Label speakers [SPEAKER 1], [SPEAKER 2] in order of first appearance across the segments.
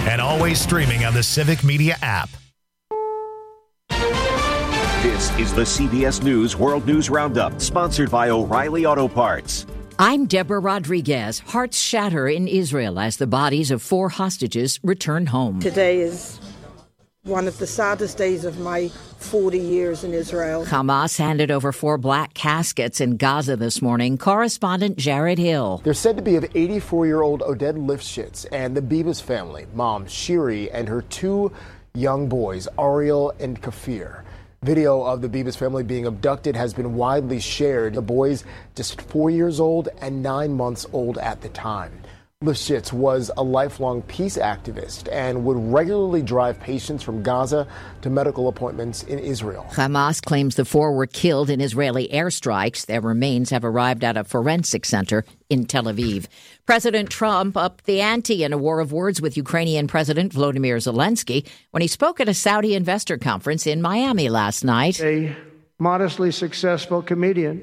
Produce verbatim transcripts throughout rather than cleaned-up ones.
[SPEAKER 1] and always streaming on the Civic Media app.
[SPEAKER 2] This is the C B S News World News Roundup, sponsored by O'Reilly Auto Parts.
[SPEAKER 3] I'm Deborah Rodriguez. Hearts shatter in Israel as the bodies of four hostages return home.
[SPEAKER 4] Today is one of the saddest days of my forty years in Israel.
[SPEAKER 3] Hamas handed over four black caskets in Gaza this morning. Correspondent Jared Hill.
[SPEAKER 5] They're said to be of eighty-four-year-old Oded Lifshitz and the Bibas family, mom Shiri and her two young boys, Ariel and Kafir. Video of the Bibas family being abducted has been widely shared. The boys just four years old and nine months old at the time. Lifshitz was a lifelong peace activist and would regularly drive patients from Gaza to medical appointments in Israel.
[SPEAKER 3] Hamas claims the four were killed in Israeli airstrikes. Their remains have arrived at a forensic center in Tel Aviv. President Trump upped the ante in a war of words with Ukrainian President Volodymyr Zelensky when he spoke at a Saudi investor conference in Miami last night.
[SPEAKER 6] A modestly successful comedian,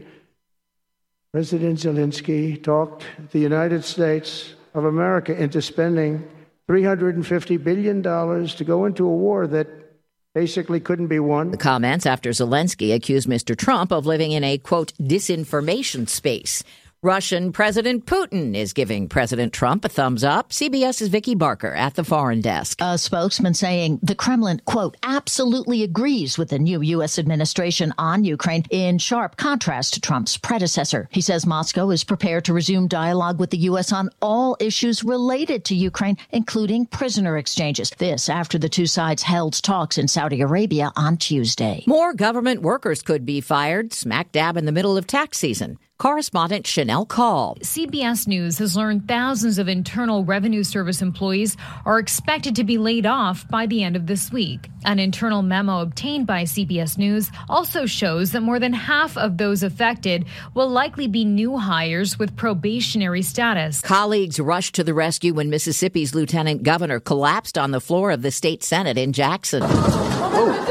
[SPEAKER 6] President Zelensky talked the United States of America into spending three hundred fifty billion dollars to go into a war that basically couldn't be won.
[SPEAKER 3] The comments after Zelensky accused Mister Trump of living in a, quote, disinformation space. Russian President Putin is giving President Trump a thumbs up. CBS's Vicki Barker at the foreign desk.
[SPEAKER 7] A spokesman saying the Kremlin, quote, absolutely agrees with the new U S administration on Ukraine, in sharp contrast to Trump's predecessor. He says Moscow is prepared to resume dialogue with the U S on all issues related to Ukraine, including prisoner exchanges. This after the two sides held talks in Saudi Arabia on Tuesday.
[SPEAKER 3] More government workers could be fired smack dab in the middle of tax season. Correspondent Chanel Call.
[SPEAKER 8] C B S News has learned thousands of Internal Revenue Service employees are expected to be laid off by the end of this week. An internal memo obtained by C B S News also shows that more than half of those affected will likely be new hires with probationary status.
[SPEAKER 3] Colleagues rushed to the rescue when Mississippi's lieutenant governor collapsed on the floor of the state Senate in Jackson. Oh.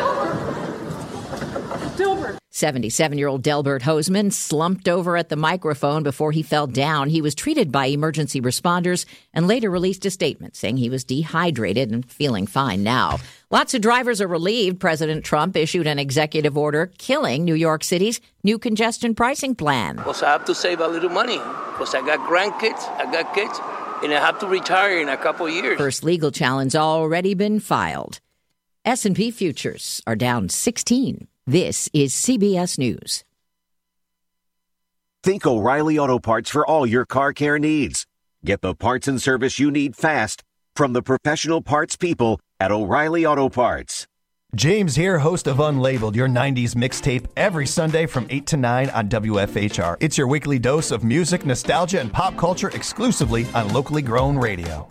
[SPEAKER 3] seventy-seven-year-old Delbert Hoseman slumped over at the microphone before he fell down. He was treated by emergency responders and later released a statement saying he was dehydrated and feeling fine now. Lots of drivers are relieved. President Trump issued an executive order killing New York City's new congestion pricing plan.
[SPEAKER 9] Because I have to save a little money because I got grandkids, I got kids, and I have to retire in a couple of years.
[SPEAKER 3] First legal challenge already been filed. S and P futures are down sixteen. This is C B S News.
[SPEAKER 2] Think O'Reilly Auto Parts for all your car care needs. Get the parts and service you need fast from the professional parts people at O'Reilly Auto Parts.
[SPEAKER 10] James here, host of Unlabeled, your nineties mixtape, every Sunday from eight to nine on W F H R. It's your weekly dose of music, nostalgia, and pop culture exclusively on locally grown radio.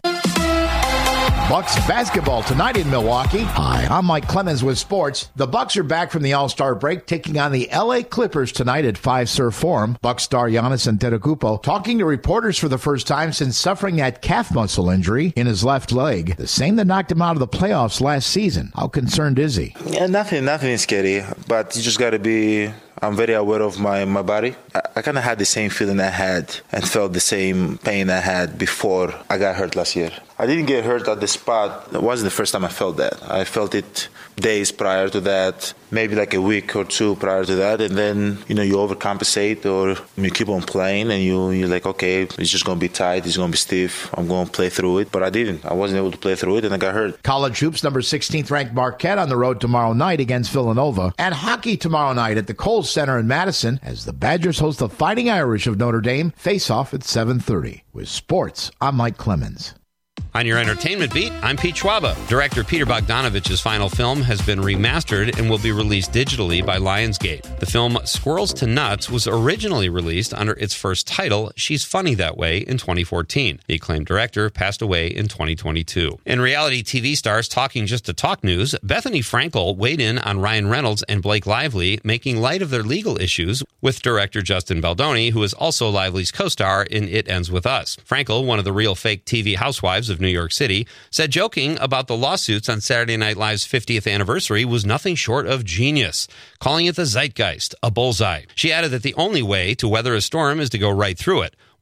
[SPEAKER 11] Bucks basketball tonight in Milwaukee. Hi, I'm Mike Clemens with sports. The Bucks are back from the All-Star break, taking on the L A Clippers tonight at Fiserv Forum. Bucks star Giannis Antetokounmpo talking to reporters for the first time since suffering that calf muscle injury in his left leg, the same that knocked him out of the playoffs last season. How concerned is he?
[SPEAKER 12] Yeah, nothing, nothing is scary, but you just got to be. I'm very aware of my, my body. I, I kind of had the same feeling I had and felt the same pain I had before I got hurt last year. I didn't get hurt at the spot. It wasn't the first time I felt that. I felt it days prior to that, maybe like a week or two prior to that. And then, you know, you overcompensate or you keep on playing and you, you're like, okay, it's just going to be tight. It's going to be stiff. I'm going to play through it. But I didn't. I wasn't able to play through it and I got hurt.
[SPEAKER 11] College hoops, number sixteenth ranked Marquette on the road tomorrow night against Villanova. And hockey tomorrow night at the Kohl's Center in Madison as the Badgers host the Fighting Irish of Notre Dame. Face off at seven thirty. With sports, I'm Mike Clemens.
[SPEAKER 13] On your entertainment beat, I'm Pete Schwaba. Director Peter Bogdanovich's final film has been remastered and will be released digitally by Lionsgate. The film Squirrels to Nuts was originally released under its first title, She's Funny That Way, in twenty fourteen. The acclaimed director passed away in twenty twenty-two. In reality T V stars talking just to talk news, Bethany Frankel weighed in on Ryan Reynolds and Blake Lively, making light of their legal issues with director Justin Baldoni, who is also Lively's co-star in It Ends With Us. Frankel, one of the real fake T V housewives of New York City, said joking about the lawsuits on Saturday Night Live's fiftieth anniversary was nothing short of genius, calling it the zeitgeist, a bullseye. She added that the only way to weather a storm is to go right through it.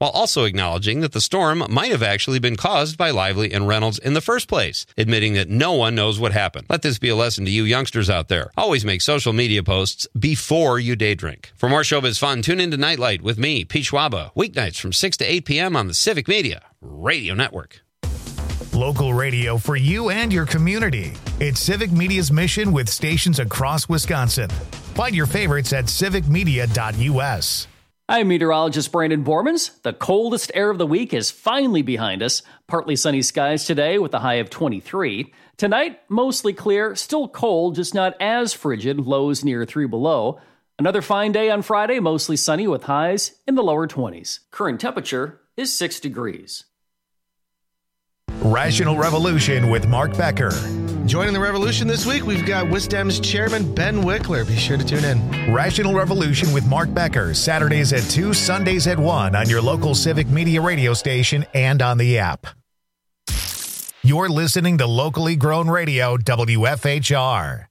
[SPEAKER 13] while also acknowledging that the storm might have actually been caused by Lively and Reynolds in the first place, admitting that no one knows what happened. Let this be a lesson to you youngsters out there. Always make social media posts before you day drink. For more showbiz fun, tune into Nightlight with me, Pete Schwaba, weeknights from six to eight p.m. on the Civic Media Radio Network.
[SPEAKER 1] Local radio for you and your community. It's Civic Media's mission with stations across Wisconsin. Find your favorites at civic media dot u s.
[SPEAKER 14] I'm meteorologist Brandon Bormans. The coldest air of the week is finally behind us. Partly sunny skies today with a high of twenty-three. Tonight, mostly clear, still cold, just not as frigid, lows near three below. Another fine day on Friday, mostly sunny with highs in the lower twenties. Current temperature is six degrees.
[SPEAKER 1] Rational Revolution with Mark Becker.
[SPEAKER 15] Joining the revolution this week, we've got Wisdom's chairman, Ben Wickler. Be sure to tune in.
[SPEAKER 1] Rational Revolution with Mark Becker, Saturdays at two, Sundays at one on your local Civic Media radio station and on the app. You're listening to locally grown radio, W F H R.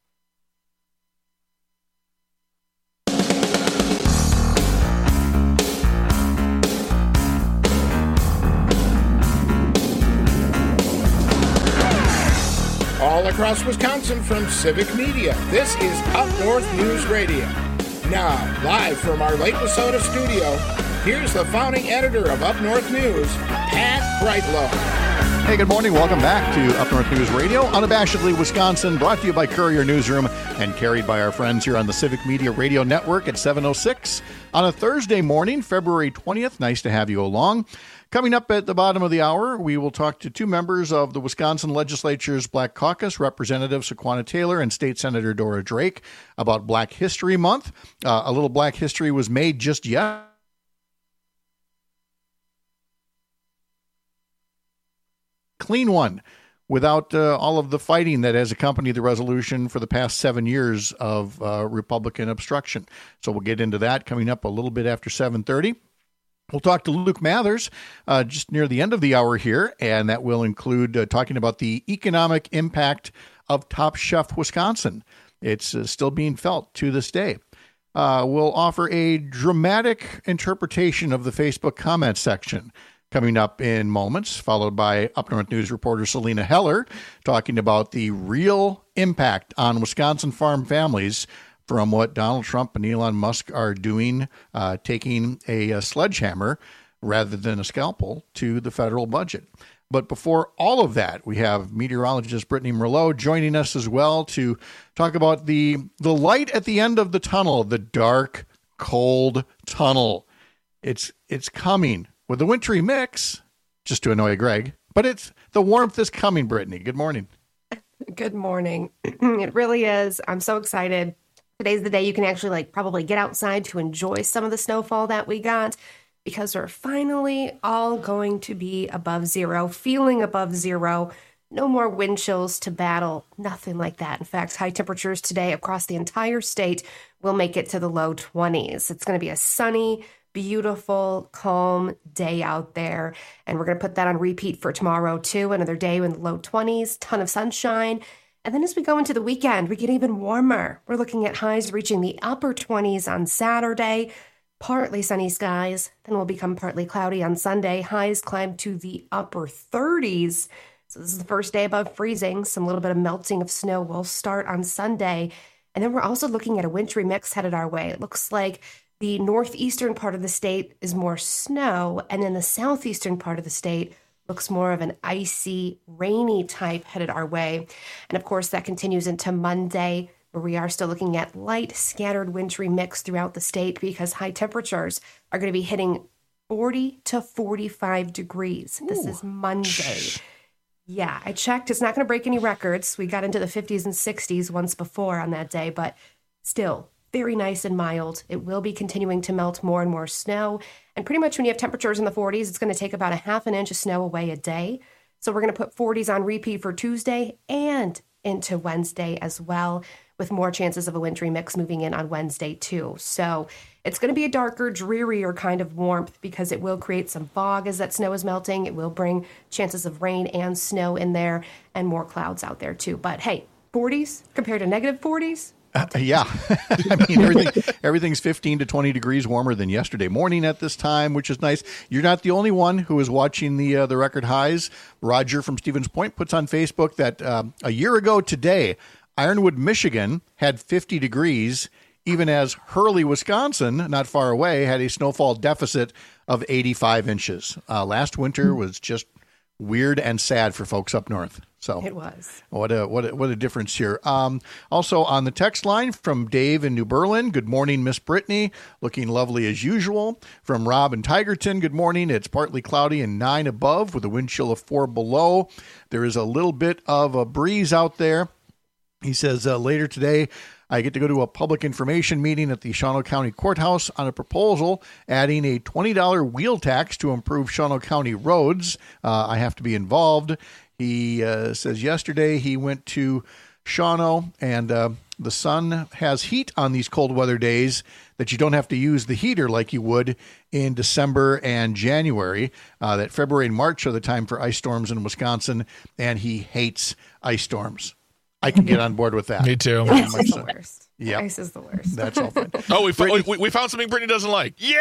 [SPEAKER 16] All across Wisconsin from Civic Media, this is Up North News Radio. Now, live from our Lake Wissota studio, here's the founding editor of Up North News, Pat Brightlow.
[SPEAKER 17] Hey, good morning. Welcome back to Up North News Radio, unabashedly Wisconsin, brought to you by Courier Newsroom and carried by our friends here on the Civic Media Radio Network at seven oh six on a Thursday morning, February twentieth. Nice to have you along. Coming up at the bottom of the hour, we will talk to two members of the Wisconsin Legislature's Black Caucus, Representative Sequana Taylor and State Senator Dora Drake, about Black History Month. Uh, a little Black history was made just yesterday. Clean one, without uh, all of the fighting that has accompanied the resolution for the past seven years of uh, Republican obstruction. So we'll get into that coming up a little bit after seven thirty. We'll talk to Luke Mathers uh, just near the end of the hour here, and that will include uh, talking about the economic impact of Top Chef Wisconsin. It's uh, still being felt to this day. Uh, we'll offer a dramatic interpretation of the Facebook comment section coming up in moments, followed by Up North News reporter Selena Heller talking about the real impact on Wisconsin farm families from what Donald Trump and Elon Musk are doing, uh, taking a, a sledgehammer rather than a scalpel to the federal budget. But before all of that, we have meteorologist Brittany Merlot joining us as well to talk about the the light at the end of the tunnel, the dark, cold tunnel. It's it's coming with a wintry mix, just to annoy Greg, but it's the warmth is coming, Brittany. Good morning.
[SPEAKER 18] Good morning. It really is. I'm so excited. Today's the day you can actually like probably get outside to enjoy some of the snowfall that we got, because we're finally all going to be above zero, feeling above zero. No more wind chills to battle, nothing like that. In fact, high temperatures today across the entire state will make it to the low twenties. It's going to be a sunny, beautiful, calm day out there. And we're going to put that on repeat for tomorrow too. Another day in the low twenties, ton of sunshine. And then as we go into the weekend, we get even warmer. We're looking at highs reaching the upper twenties on Saturday, partly sunny skies. Then will become partly cloudy on Sunday. Highs climb to the upper thirties. So this is the first day above freezing. Some little bit of melting of snow will start on Sunday. And then we're also looking at a wintry mix headed our way. It looks like the northeastern part of the state is more snow, and then the southeastern part of the state looks more of an icy, rainy type headed our way. And of course, that continues into Monday, where we are still looking at light, scattered, wintry mix throughout the state because high temperatures are going to be hitting forty to forty-five degrees. Ooh. This is Monday. Yeah, I checked. It's not going to break any records. We got into the fifties and sixties once before on that day, but still very nice and mild. It will be continuing to melt more and more snow. And pretty much when you have temperatures in the forties, it's going to take about a half an inch of snow away a day. So we're going to put forties on repeat for Tuesday and into Wednesday as well, with more chances of a wintry mix moving in on Wednesday too. So it's going to be a darker, drearier kind of warmth because it will create some fog as that snow is melting. It will bring chances of rain and snow in there and more clouds out there too. But hey, forties compared to negative forties,
[SPEAKER 17] Uh, yeah. I mean, everything, everything's fifteen to twenty degrees warmer than yesterday morning at this time, which is nice. You're not the only one who is watching the uh, the record highs. Roger from Stevens Point puts on Facebook that um, a year ago today, Ironwood, Michigan had fifty degrees, even as Hurley, Wisconsin, not far away, had a snowfall deficit of eighty-five inches. Uh, last winter was just weird and sad for folks up north. So
[SPEAKER 18] it was.
[SPEAKER 17] What a what a, what a difference here. Um, also on the text line from Dave in New Berlin. Good morning, Miss Brittany. Looking lovely as usual. From Rob in Tigerton. Good morning. It's partly cloudy and nine above with a wind chill of four below. There is a little bit of a breeze out there. He says uh, later today, I get to go to a public information meeting at the Shawano County Courthouse on a proposal adding a twenty dollars wheel tax to improve Shawano County roads. Uh, I have to be involved. He uh, says yesterday he went to Shawano, and uh, the sun has heat on these cold weather days that you don't have to use the heater like you would in December and January. Uh, that February and March are the time for ice storms in Wisconsin, and he hates ice storms. I can get on board with that.
[SPEAKER 19] Me too.
[SPEAKER 18] Ice is the worst.
[SPEAKER 17] Yep.
[SPEAKER 18] Ice is the worst.
[SPEAKER 17] That's all fine.
[SPEAKER 19] Oh, we, fo- we we found something Brittany doesn't like. Yeah.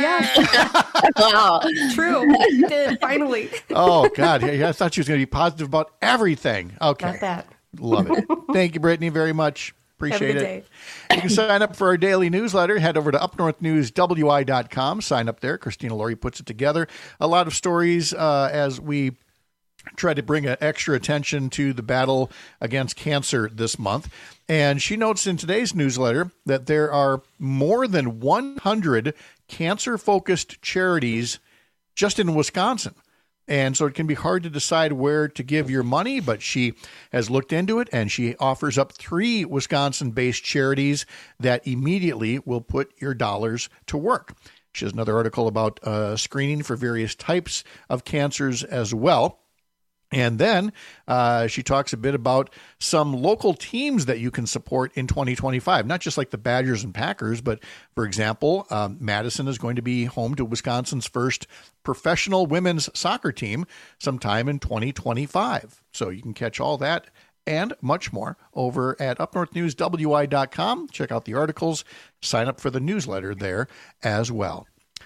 [SPEAKER 18] Yeah.
[SPEAKER 3] Wow.
[SPEAKER 18] True. We did, finally.
[SPEAKER 17] Oh, God. Yeah, I thought she was going to be positive about everything. Okay.
[SPEAKER 18] Not that.
[SPEAKER 17] Love it. Thank you, Brittany, very much. Appreciate
[SPEAKER 18] Have a good
[SPEAKER 17] it.
[SPEAKER 18] day.
[SPEAKER 17] You can sign up for our daily newsletter. Head over to up north news w i dot com. Sign up there. Christina Laurie puts it together. A lot of stories uh, as we try to bring extra attention to the battle against cancer this month. And she notes in today's newsletter that there are more than one hundred cancer-focused charities just in Wisconsin. And so it can be hard to decide where to give your money, but she has looked into it, and she offers up three Wisconsin-based charities that immediately will put your dollars to work. She has another article about uh, screening for various types of cancers as well. And then uh, she talks a bit about some local teams that you can support in twenty twenty-five, not just like the Badgers and Packers, but, for example, um, Madison is going to be home to Wisconsin's first professional women's soccer team sometime in twenty twenty-five. So you can catch all that and much more over at up north news w i dot com. Check out the articles, sign up for the newsletter there as well.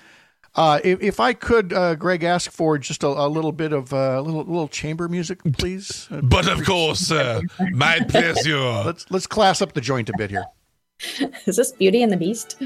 [SPEAKER 17] Uh, if, if I could, uh, Greg, ask for just a, a little bit of a uh, little, little chamber music, please.
[SPEAKER 19] But of course, uh, my pleasure.
[SPEAKER 17] Let's let's class up the joint a bit here.
[SPEAKER 20] Is this Beauty and the Beast?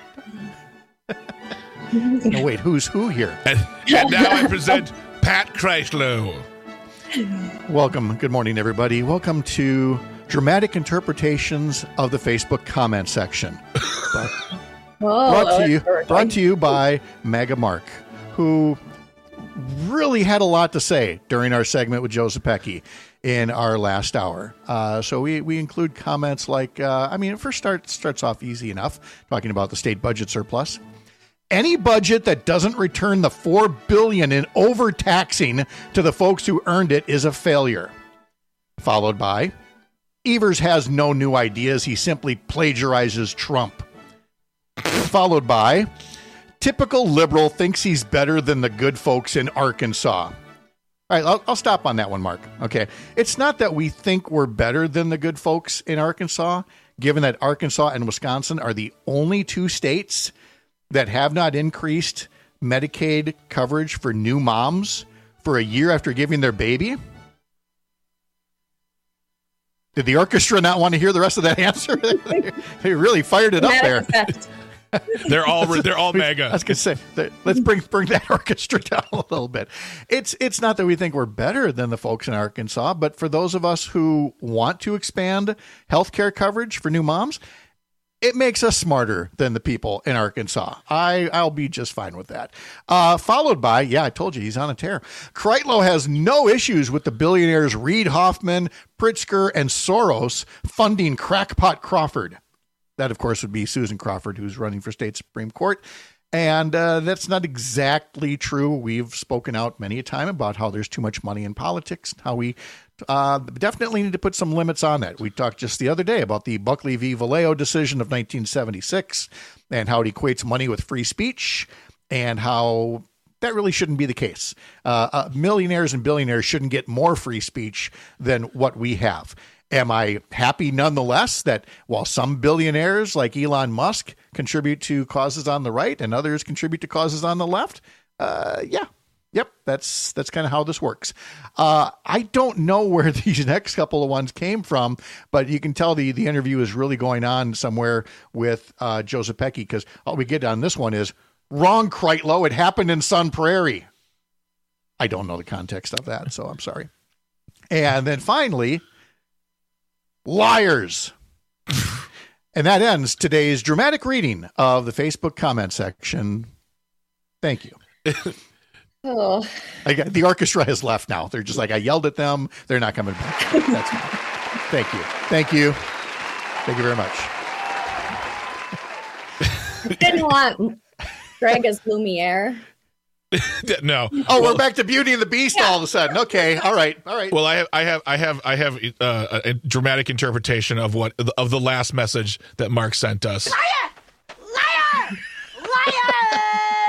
[SPEAKER 17] No, wait, who's who here?
[SPEAKER 19] And, and now I present Pat Kreislow.
[SPEAKER 17] Welcome. Good morning, everybody. Welcome to Dramatic Interpretations of the Facebook comment section. But,
[SPEAKER 20] Oh,
[SPEAKER 17] brought to you, brought to you by Mega Mark, who really had a lot to say during our segment with Joe Zepecki in our last hour. Uh, so we, we include comments like, uh, I mean, it first start, starts off easy enough, talking about the state budget surplus. Any budget that doesn't return the four billion dollars in overtaxing to the folks who earned it is a failure. Followed by, Evers has no new ideas. He simply plagiarizes Trump. Followed by, typical liberal thinks he's better than the good folks in Arkansas. All right, I'll, I'll stop on that one, Mark. Okay. It's not that we think we're better than the good folks in Arkansas, given that Arkansas and Wisconsin are the only two states that have not increased Medicaid coverage for new moms for a year after giving their baby. Did the orchestra not want to hear the rest of that answer? They really fired it up there.
[SPEAKER 19] They're all they're all mega.
[SPEAKER 17] I was gonna say, let's bring bring that orchestra down a little bit. It's it's not that we think we're better than the folks in Arkansas, but for those of us who want to expand healthcare coverage for new moms, it makes us smarter than the people in Arkansas. I, I'll be just fine with that. Uh, followed by, yeah, I told you, he's on a tear. Kreitlow has no issues with the billionaires Reid Hoffman, Pritzker, and Soros funding Crackpot Crawford. That, of course, would be Susan Crawford, who's running for state Supreme Court. And uh, that's not exactly true. We've spoken out many a time about how there's too much money in politics, how we uh, definitely need to put some limits on that. We talked just the other day about the Buckley v. Vallejo decision of nineteen seventy-six and how it equates money with free speech and how that really shouldn't be the case. Uh, uh, millionaires and billionaires shouldn't get more free speech than what we have. Am I happy nonetheless that while some billionaires like Elon Musk contribute to causes on the right and others contribute to causes on the left? Uh, yeah. Yep, that's that's kind of how this works. Uh, I don't know where these next couple of ones came from, but you can tell the, the interview is really going on somewhere with uh, Joseph Pecky, because all we get on this one is, wrong, Kreitlow, it happened in Sun Prairie. I don't know the context of that, so I'm sorry. And then finally, liars. And that ends today's dramatic reading of the Facebook comment section. Thank you.
[SPEAKER 20] Oh.
[SPEAKER 17] I got, the orchestra has left now. They're just like, I yelled at them. They're not coming back. That's fine. Thank you. Thank you. Thank you very much.
[SPEAKER 20] I didn't want Greg as Lumiere.
[SPEAKER 19] No.
[SPEAKER 17] Oh,
[SPEAKER 19] well,
[SPEAKER 17] we're back to Beauty and the Beast yeah. all of a sudden. Okay. All right. All right.
[SPEAKER 19] Well, I have, I have, I have, I have uh, a dramatic interpretation of what of the last message that Mark sent us.
[SPEAKER 18] Liar! Liar! Liar!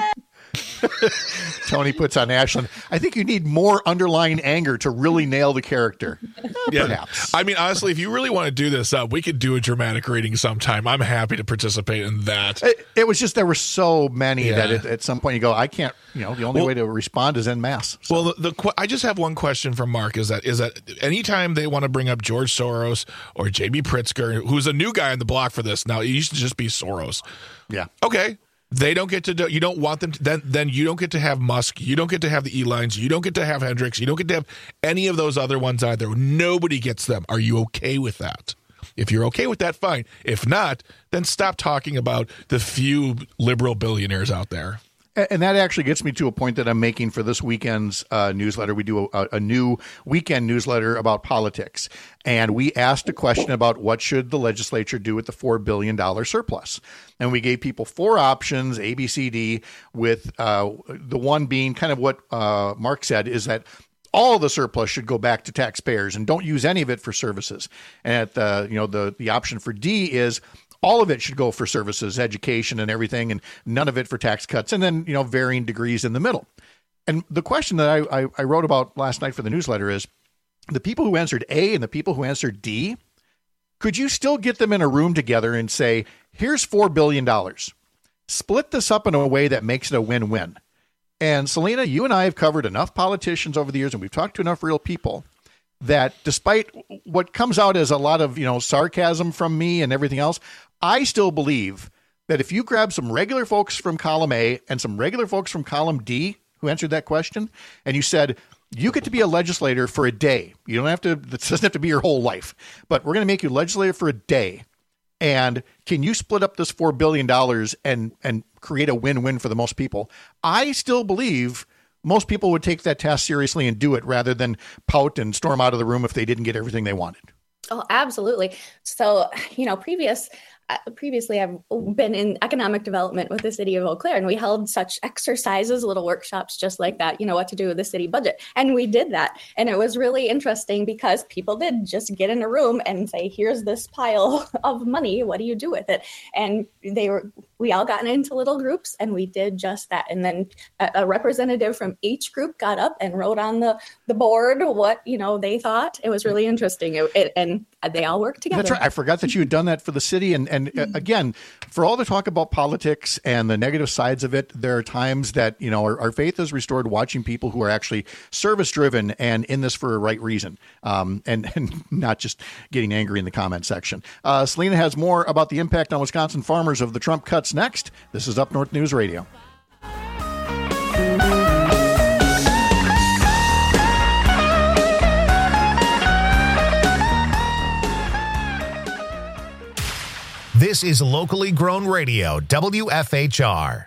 [SPEAKER 17] Tony puts on Ashland. I think you need more underlying anger to really nail the character.
[SPEAKER 19] Yeah.
[SPEAKER 17] Perhaps.
[SPEAKER 19] I mean, honestly, if you really want to do this up, we could do a dramatic reading sometime. I'm happy to participate in that.
[SPEAKER 17] It, it was just there were so many
[SPEAKER 19] Yeah.
[SPEAKER 17] that it, at some point you go, I can't. You know, the only
[SPEAKER 19] Well-
[SPEAKER 17] way to respond is en masse. So.
[SPEAKER 19] Well, the, the que- I just have one question for Mark. Is that is that anytime they want to bring up George Soros or J B Pritzker, who's a new guy on the block for this now, it used to just be Soros.
[SPEAKER 17] Yeah.
[SPEAKER 19] Okay. They don't get to do, you don't want them to, then then you don't get to have Musk, you don't get to have the Elons, you don't get to have Hendricks, you don't get to have any of those other ones either. Nobody gets them. Are you okay with that? If you're okay with that, fine. If not, then stop talking about the few liberal billionaires out there.
[SPEAKER 17] And that actually gets me to a point that I'm making for this weekend's uh, newsletter. We do a, a new weekend newsletter about politics. And we asked a question about what should the legislature do with the four billion dollars surplus. And we gave people four options, A, B, C, D, with uh, the one being kind of what uh, Mark said, is that all of the surplus should go back to taxpayers and don't use any of it for services. And at the, you know, the, the option for D is all of it should go for services, education, and everything, and none of it for tax cuts, and then, you know, varying degrees in the middle. And the question that I, I, I wrote about last night for the newsletter is, the people who answered A and the people who answered D, could you still get them in a room together and say, here's four billion dollars. Split this up in a way that makes it a win-win. And Selena, you and I have covered enough politicians over the years, and we've talked to enough real people, that despite what comes out as a lot of, you know, sarcasm from me and everything else, I still believe that if you grab some regular folks from column A and some regular folks from column D who answered that question, and you said, you get to be a legislator for a day. You don't have to, this doesn't have to be your whole life, but we're going to make you legislator for a day. And can you split up this four billion dollars and, and create a win-win for the most people? I still believe most people would take that task seriously and do it rather than pout and storm out of the room if they didn't get everything they wanted.
[SPEAKER 20] Oh, absolutely. So, you know, previous uh, previously I've been in economic development with the city of Eau Claire, and we held such exercises, little workshops just like that, you know, what to do with the city budget. And we did that. And it was really interesting because people did just get in a room and say, here's this pile of money. What do you do with it? And they were, we all got into little groups and we did just that. And then a, a representative from each group got up and wrote on the, the board what, you know, they thought. It was really interesting. It, it, and they all worked together.
[SPEAKER 17] That's right. I forgot that you had done that for the city. And, and uh, again, for all the talk about politics and the negative sides of it, there are times that, you know, our, our faith is restored watching people who are actually service driven and in this for a right reason, um, and, and not just getting angry in the comment section. Uh, Selena has more about the impact on Wisconsin farmers of the Trump cuts next. This is Up North News Radio.
[SPEAKER 1] This is locally grown radio, W F H R.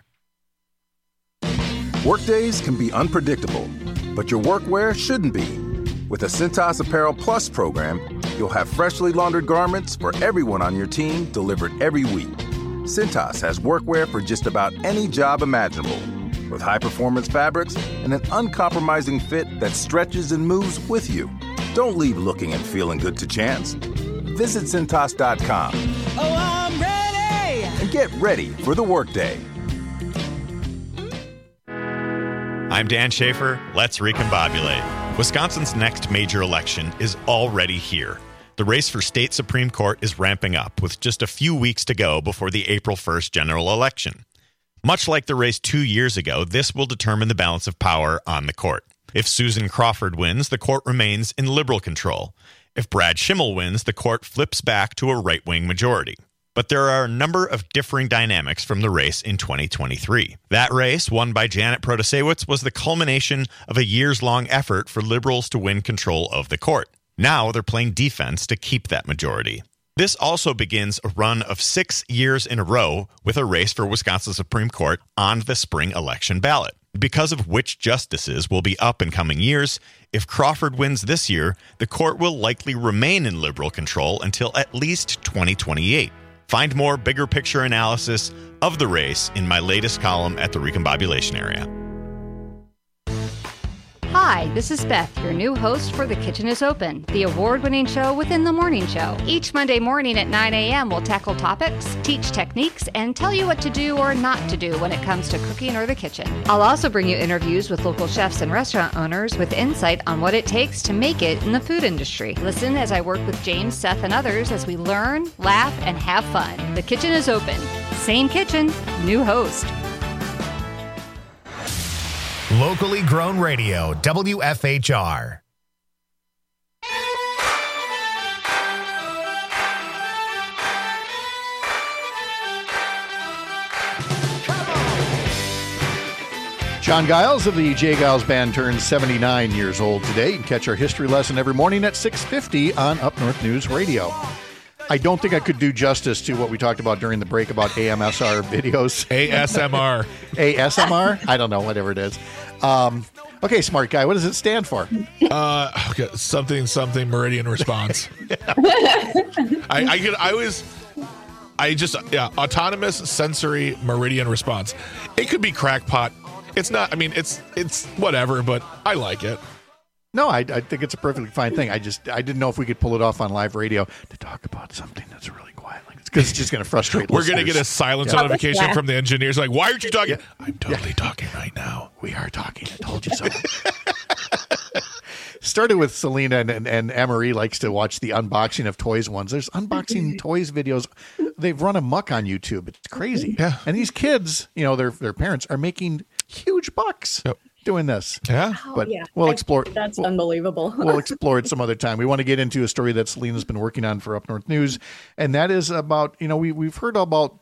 [SPEAKER 21] Workdays can be unpredictable, but your workwear shouldn't be. With a Cintas Apparel Plus program, you'll have freshly laundered garments for everyone on your team delivered every week. Cintas has workwear for just about any job imaginable, with high-performance fabrics and an uncompromising fit that stretches and moves with you. Don't leave looking and feeling good to chance. Visit Cintas dot com.
[SPEAKER 22] Oh, I'm ready!
[SPEAKER 21] And get ready for the workday.
[SPEAKER 23] I'm Dan Schaefer. Let's recombobulate. Wisconsin's next major election is already here. The race for state Supreme Court is ramping up, with just a few weeks to go before the April first general election. Much like the race two years ago, this will determine the balance of power on the court. If Susan Crawford wins, the court remains in liberal control. If Brad Schimmel wins, the court flips back to a right-wing majority. But there are a number of differing dynamics from the race in twenty twenty-three. That race, won by Janet Protasiewicz, was the culmination of a years-long effort for liberals to win control of the court. Now they're playing defense to keep that majority. This also begins a run of six years in a row with a race for Wisconsin Supreme Court on the spring election ballot. Because of which justices will be up in coming years, if Crawford wins this year, the court will likely remain in liberal control until at least twenty twenty-eight. Find more bigger picture analysis of the race in my latest column at the Recombobulation Area.
[SPEAKER 4] Hi, this is Beth, your new host for The Kitchen is Open, the award-winning show within the morning show. Each Monday morning at nine a.m., we'll tackle topics, teach techniques, and tell you what to do or not to do when it comes to cooking or the kitchen. I'll also bring you interviews with local chefs and restaurant owners with insight on what it takes to make it in the food industry. Listen as I work with James, Seth, and others as we learn, laugh, and have fun. The Kitchen is Open. Same kitchen, new host.
[SPEAKER 1] Locally grown radio, W F H R.
[SPEAKER 17] John Giles of the Jay Giles Band turns seventy-nine years old today. You can catch our history lesson every morning at six fifty on Up North News Radio. I don't think I could do justice to what we talked about during the break about A M S R videos.
[SPEAKER 19] A S M R.
[SPEAKER 17] A S M R? I don't know, whatever it is. Um, okay, smart guy, what does it stand for?
[SPEAKER 19] Uh, okay, something, something, meridian response. I, I, could, I was, I just, yeah, autonomous sensory meridian response. It could be crackpot. It's not, I mean, it's, it's whatever, but I like it.
[SPEAKER 17] No, I, I think it's a perfectly fine thing. I just I didn't know if we could pull it off on live radio to talk about something that's really quiet. Like it's because it's just going to frustrate.
[SPEAKER 19] We're going to get a silence
[SPEAKER 17] yeah.
[SPEAKER 19] notification
[SPEAKER 17] yeah.
[SPEAKER 19] from the engineers. Like, why aren't you talking?
[SPEAKER 17] Yeah.
[SPEAKER 19] I'm totally
[SPEAKER 17] yeah.
[SPEAKER 19] talking right now.
[SPEAKER 17] We are talking. I told you so. Started with Selena and, and, and Anne-Marie likes to watch the unboxing of toys ones. There's unboxing toys videos. They've run amok on YouTube. It's crazy.
[SPEAKER 19] Yeah.
[SPEAKER 17] And these kids, you know, their their parents are making huge bucks. Yep. Doing this.
[SPEAKER 19] Yeah.
[SPEAKER 17] But
[SPEAKER 20] oh, yeah.
[SPEAKER 17] we'll explore.
[SPEAKER 20] That's
[SPEAKER 17] we'll,
[SPEAKER 20] unbelievable.
[SPEAKER 17] We'll explore it some other time. We want to get into a story that Selena's been working on for Up North News. And that is about, you know, we, we've heard about,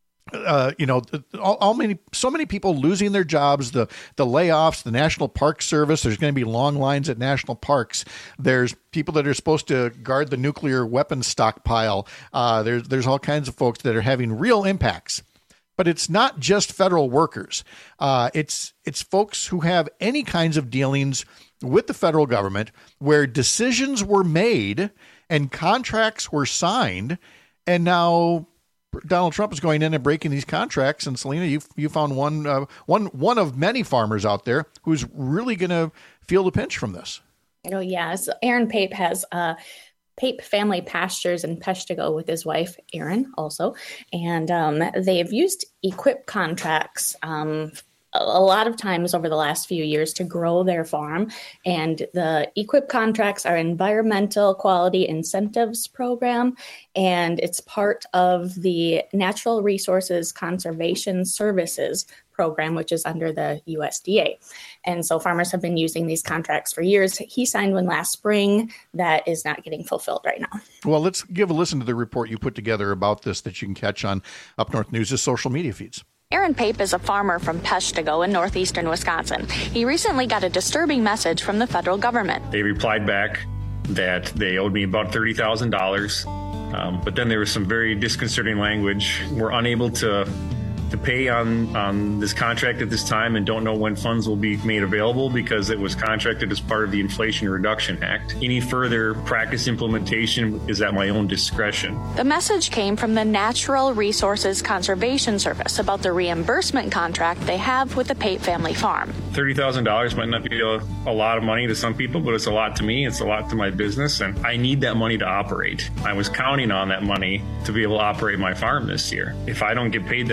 [SPEAKER 17] uh, you know, all, all many, so many people losing their jobs, the, the layoffs, the National Park Service. There's going to be long lines at national parks. There's people that are supposed to guard the nuclear weapons stockpile. Uh, there's, there's all kinds of folks that are having real impacts. But it's not just federal workers. Uh, it's it's folks who have any kinds of dealings with the federal government where decisions were made and contracts were signed, and now Donald Trump is going in and breaking these contracts. And Selena, you you found one uh, one one of many farmers out there who's really going to feel the pinch from this.
[SPEAKER 20] Oh yeah, so Aaron Pape has uh, Pape Family Pastures in Peshtigo with his wife, Erin, also. And um, they've used equip contracts um, a, a lot of times over the last few years to grow their farm. And the equip contracts are environmental quality incentives program. And it's part of the Natural Resources Conservation Services program, which is under the U S D A. And so farmers have been using these contracts for years. He signed one last spring that is not getting fulfilled right now.
[SPEAKER 17] Well, let's give a listen to the report you put together about this that you can catch on Up North News' social media feeds.
[SPEAKER 5] Aaron Pape is a farmer from Peshtigo in northeastern Wisconsin. He recently got a disturbing message from the federal government.
[SPEAKER 6] They replied back that they owed me about thirty thousand dollars, um, but then there was some very disconcerting language. We're unable to to pay on, on this contract at this time and don't know when funds will be made available because it was contracted as part of the Inflation Reduction Act. Any further practice implementation is at my own discretion.
[SPEAKER 5] The message came from the Natural Resources Conservation Service about the reimbursement contract they have with the Pape family farm.
[SPEAKER 6] thirty thousand dollars might not be a, a lot of money to some people, but it's a lot to me. It's a lot to my business, and I need that money to operate. I was counting on that money to be able to operate my farm this year. If I don't get paid that thirty grand,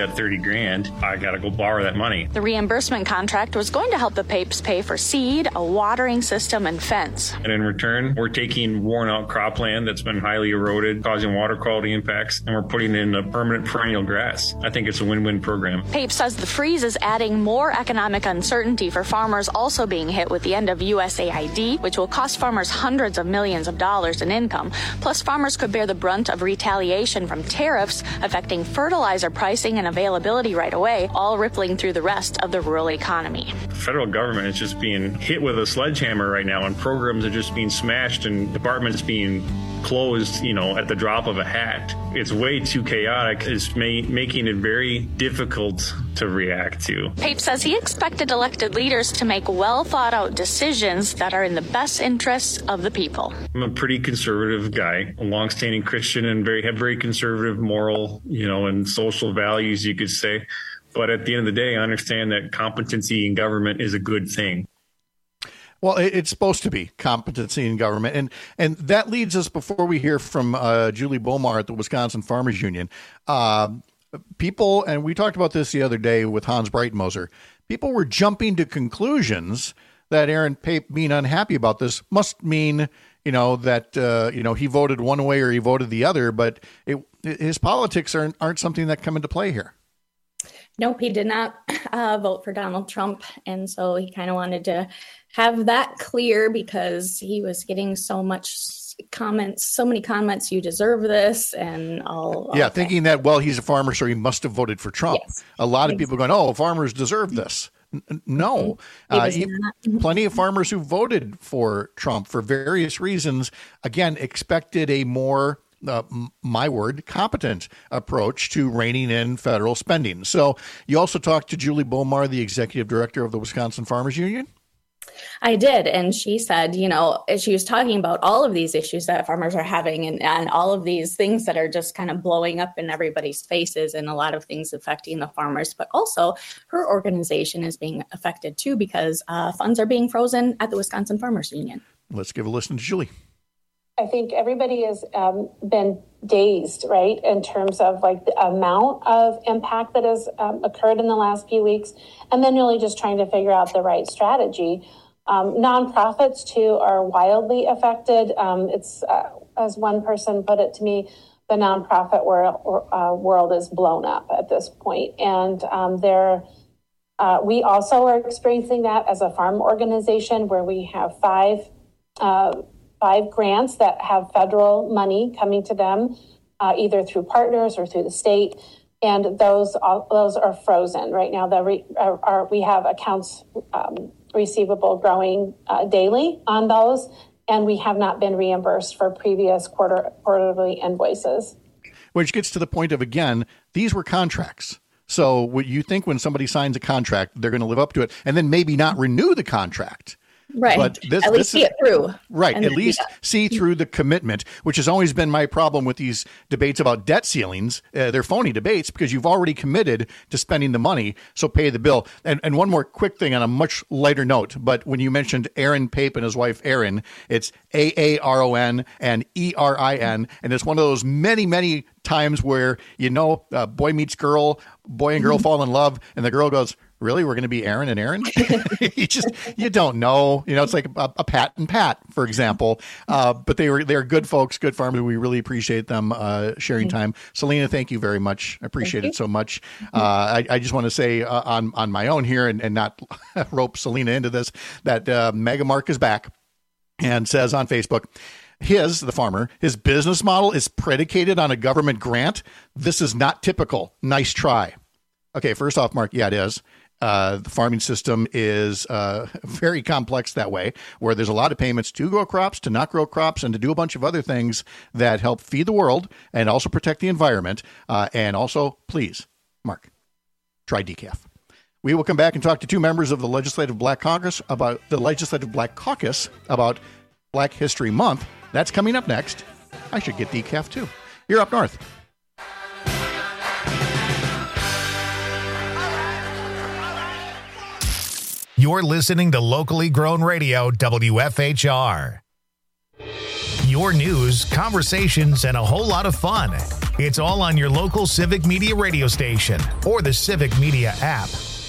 [SPEAKER 6] grand, I got to go borrow that money.
[SPEAKER 5] The reimbursement contract was going to help the Papes pay for seed, a watering system, and fence.
[SPEAKER 6] And in return, we're taking worn-out cropland that's been highly eroded, causing water quality impacts, and we're putting in a permanent perennial grass. I think it's a win-win program.
[SPEAKER 5] Pape says the freeze is adding more economic uncertainty for farmers also being hit with the end of U S A I D, which will cost farmers hundreds of millions of dollars in income. Plus, farmers could bear the brunt of retaliation from tariffs affecting fertilizer pricing and availability right away, all rippling through the rest of the rural economy.
[SPEAKER 6] The federal government is just being hit with a sledgehammer right now, and programs are just being smashed and departments being closed, you know, at the drop of a hat. It's way too chaotic. It's ma- making it very difficult to react to.
[SPEAKER 5] Pape says he expected elected leaders to make well thought out decisions that are in the best interests of the people.
[SPEAKER 6] I'm a pretty conservative guy, a longstanding Christian, and very have very conservative moral, you know, and social values, you could say. But at the end of the day, I understand that competency in government is a good thing.
[SPEAKER 17] Well, it's supposed to be competency in government. And and that leads us, before we hear from uh, Julie Bomar at the Wisconsin Farmers Union, uh, people, and we talked about this the other day with Hans Breitmoser, people were jumping to conclusions that Aaron Pape being unhappy about this must mean, you know, that, uh, you know, he voted one way or he voted the other, but it, his politics aren't, aren't something that come into play here.
[SPEAKER 20] Nope, he did not uh, vote for Donald Trump. And so he kind of wanted to have that clear because he was getting so much comments, so many comments, you deserve this, and all. all
[SPEAKER 17] yeah,
[SPEAKER 20] that.
[SPEAKER 17] thinking that, well, he's a farmer, so he must have voted for Trump.
[SPEAKER 20] Yes.
[SPEAKER 17] A lot of people going, oh, farmers deserve this. N- no. Uh, plenty of farmers who voted for Trump for various reasons, again, expected a more Uh, my word, competent approach to reining in federal spending. So you also talked to Julie Bomar, the executive director of the Wisconsin Farmers Union?
[SPEAKER 20] I did. And she said, you know, she was talking about all of these issues that farmers are having and, and all of these things that are just kind of blowing up in everybody's faces and a lot of things affecting the farmers. But also her organization is being affected, too, because uh, funds are being frozen at the Wisconsin Farmers Union.
[SPEAKER 17] Let's give a listen to Julie.
[SPEAKER 7] I think everybody has um, been dazed, right, in terms of like the amount of impact that has um, occurred in the last few weeks, and then really just trying to figure out the right strategy. Um, nonprofits, too, are wildly affected. Um, it's, uh, as one person put it to me, the nonprofit world, uh, world is blown up at this point. And um, there, uh, we also are experiencing that as a farm organization where we have five uh five grants that have federal money coming to them, uh, either through partners or through the state. And those all, those are frozen right now. The re, are, are, we have accounts um, receivable growing uh, daily on those, and we have not been reimbursed for previous quarter quarterly invoices.
[SPEAKER 17] Which gets to the point of, again, these were contracts. So what you think when somebody signs a contract, they're going to live up to it and then maybe not renew the contract.
[SPEAKER 20] Right.
[SPEAKER 17] But this,
[SPEAKER 20] at least
[SPEAKER 17] this
[SPEAKER 20] see it through.
[SPEAKER 17] Right.
[SPEAKER 20] And
[SPEAKER 17] At
[SPEAKER 20] then,
[SPEAKER 17] least
[SPEAKER 20] yeah.
[SPEAKER 17] see through the commitment, which has always been my problem with these debates about debt ceilings. Uh, they're phony debates because you've already committed to spending the money. So pay the bill. And and one more quick thing on a much lighter note. But when you mentioned Aaron Pape and his wife, Erin, it's A A R O N and E R I N. And it's one of those many, many times where, you know, uh, boy meets girl, boy and girl fall in love. And the girl goes, really? We're going to be Aaron and Aaron? you just, you don't know. You know, it's like a, a Pat and Pat, for example. Uh, but they were, they're good folks, good farmers. We really appreciate them uh, sharing time. Selena, thank you very much. I appreciate it so much. Uh, I, I just want to say uh, on, on my own here and, and not rope Selena into this, that uh, Mega Mark is back and says on Facebook, his, the farmer, his business model is predicated on a government grant. This is not typical. Nice try. Okay, first off, Mark, yeah, it is. Uh, the farming system is uh, very complex that way, where there's a lot of payments to grow crops, to not grow crops, and to do a bunch of other things that help feed the world and also protect the environment. Uh, and also, please, Mark, try decaf. We will come back and talk to two members of the Legislative Black Caucus about the Legislative Black Caucus about Black History Month. That's coming up next. I should get decaf too. You're Up North.
[SPEAKER 1] You're listening to locally grown radio, W F H R. Your news, conversations, and a whole lot of fun. It's all on your local Civic Media radio station or the Civic Media app.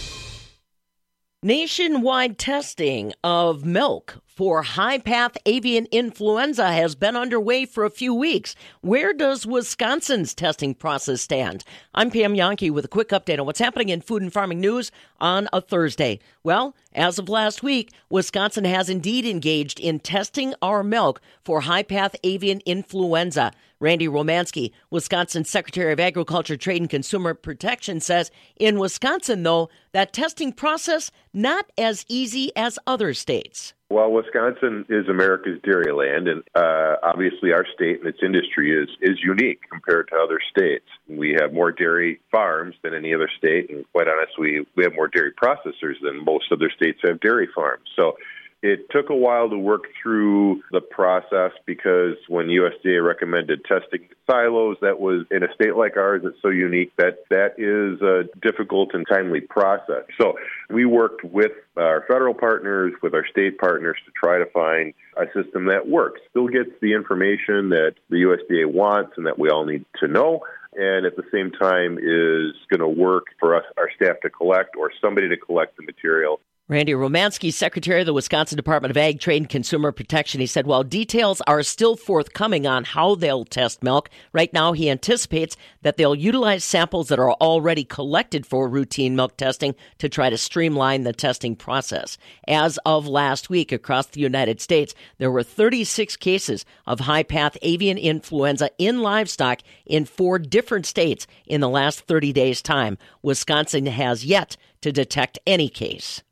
[SPEAKER 2] Nationwide testing of milk for high-path avian influenza has been underway for a few weeks. Where does Wisconsin's testing process stand? I'm Pam Yankee with a quick update on what's happening in food and farming news on a Thursday. Well, as of last week, Wisconsin has indeed engaged in testing our milk for high-path avian influenza. Randy Romanski, Wisconsin Secretary of Agriculture, Trade and Consumer Protection, says in Wisconsin, though, that testing process not as easy as other states.
[SPEAKER 8] Well, Wisconsin is America's dairy land, and uh, obviously our state and its industry is, is unique compared to other states. We have more dairy farms than any other state, and quite honestly, we, we have more dairy processors than most other states have dairy farms. So it took a while to work through the process because when U S D A recommended testing silos, that was in a state like ours that's so unique that that is a difficult and timely process. So we worked with our federal partners, with our state partners to try to find a system that works, still gets the information that the U S D A wants and that we all need to know, and at the same time is going to work for us, our staff to collect or somebody to collect the material.
[SPEAKER 2] Randy Romanski, Secretary of the Wisconsin Department of Ag, Trade and Consumer Protection, he said while details are still forthcoming on how they'll test milk, right now he anticipates that they'll utilize samples that are already collected for routine milk testing to try to streamline the testing process. As of last week across the United States, there were thirty-six cases of high-path avian influenza in livestock in four different states in the last thirty days' time. Wisconsin has yet to detect any case.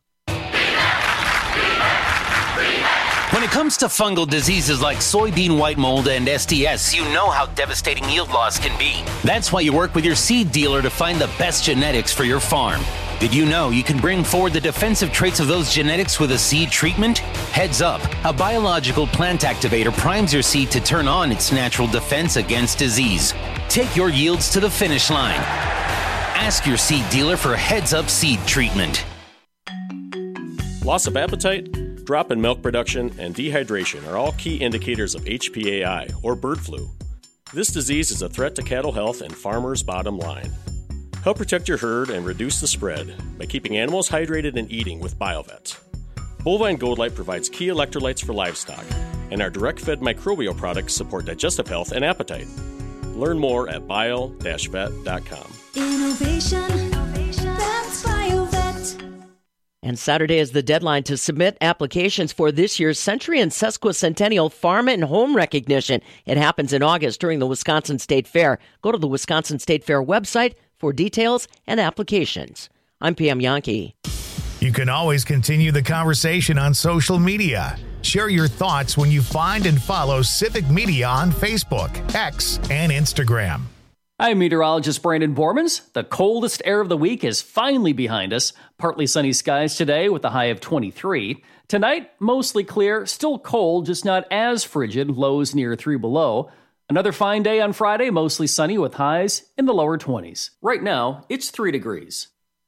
[SPEAKER 9] When it comes to fungal diseases like soybean white mold and S T S, you know how devastating yield loss can be. That's why you work with your seed dealer to find the best genetics for your farm. Did you know you can bring forward the defensive traits of those genetics with a seed treatment? Heads up, a biological plant activator primes your seed to turn on its natural defense against disease. Take your yields to the finish line. Ask your seed dealer for Heads Up seed treatment.
[SPEAKER 24] Loss of appetite, drop in milk production, and dehydration are all key indicators of H P A I, or bird flu. This disease is a threat to cattle health and farmers' bottom line. Help protect your herd and reduce the spread by keeping animals hydrated and eating with BioVet. Bovine Gold Light provides key electrolytes for livestock, and our direct-fed microbial products support digestive health and appetite. Learn more at bio dash vet dot com.
[SPEAKER 22] Innovation, that's BioVet.
[SPEAKER 2] And Saturday is the deadline to submit applications for this year's Century and Sesquicentennial Farm and Home Recognition. It happens in August during the Wisconsin State Fair. Go to the Wisconsin State Fair website for details and applications. I'm Pam Yankee.
[SPEAKER 1] You can always continue the conversation on social media. Share your thoughts when you find and follow Civic Media on Facebook, X, and Instagram.
[SPEAKER 14] I'm meteorologist Brandon Bormans. The coldest air of the week is finally behind us. Partly sunny skies today with a high of twenty-three. Tonight, mostly clear, still cold, just not as frigid, lows near three below. Another fine day on Friday, mostly sunny with highs in the lower twenties. Right now, it's three degrees.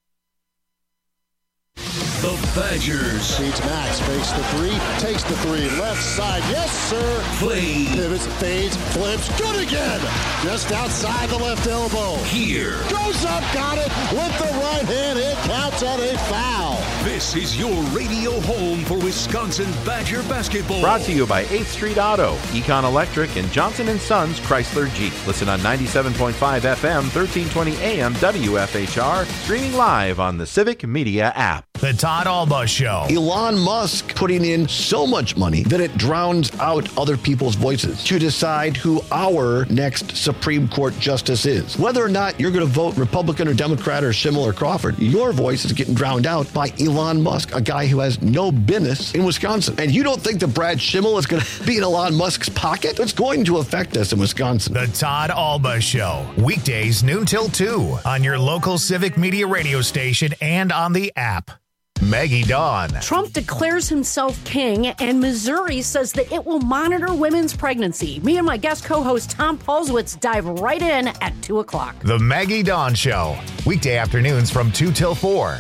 [SPEAKER 25] The Badgers.
[SPEAKER 26] Feeds Max, fakes the three, takes the three, left side, yes sir.
[SPEAKER 25] Play.
[SPEAKER 26] Pivots, fades, flips, good again. Just outside the left elbow.
[SPEAKER 25] Here.
[SPEAKER 26] Goes up, got it, with the right hand, it counts at a foul.
[SPEAKER 25] This is your radio home for Wisconsin Badger basketball.
[SPEAKER 27] Brought to you by eighth Street Auto, Econ Electric, and Johnson and Sons Chrysler Jeep. Listen on ninety-seven point five F M, thirteen twenty A M W F H R, streaming live on the Civic Media app.
[SPEAKER 1] The Todd Alba Show.
[SPEAKER 28] Elon Musk putting in so much money that it drowns out other people's voices to decide who our next Supreme Court justice is. Whether or not you're going to vote Republican or Democrat or Schimmel or Crawford, your voice is getting drowned out by Elon Musk, a guy who has no business in Wisconsin. And you don't think that Brad Schimmel is going to be in Elon Musk's pocket? It's going to affect us in Wisconsin.
[SPEAKER 1] The Todd Alba Show. Weekdays noon till two on your local Civic Media radio station and on the app. Maggie Dawn.
[SPEAKER 29] Trump declares himself king, and Missouri says that it will monitor women's pregnancy. Me and my guest co-host Tom Paulswitz dive right in at two o'clock.
[SPEAKER 1] The Maggie Dawn Show. Weekday afternoons from two till four.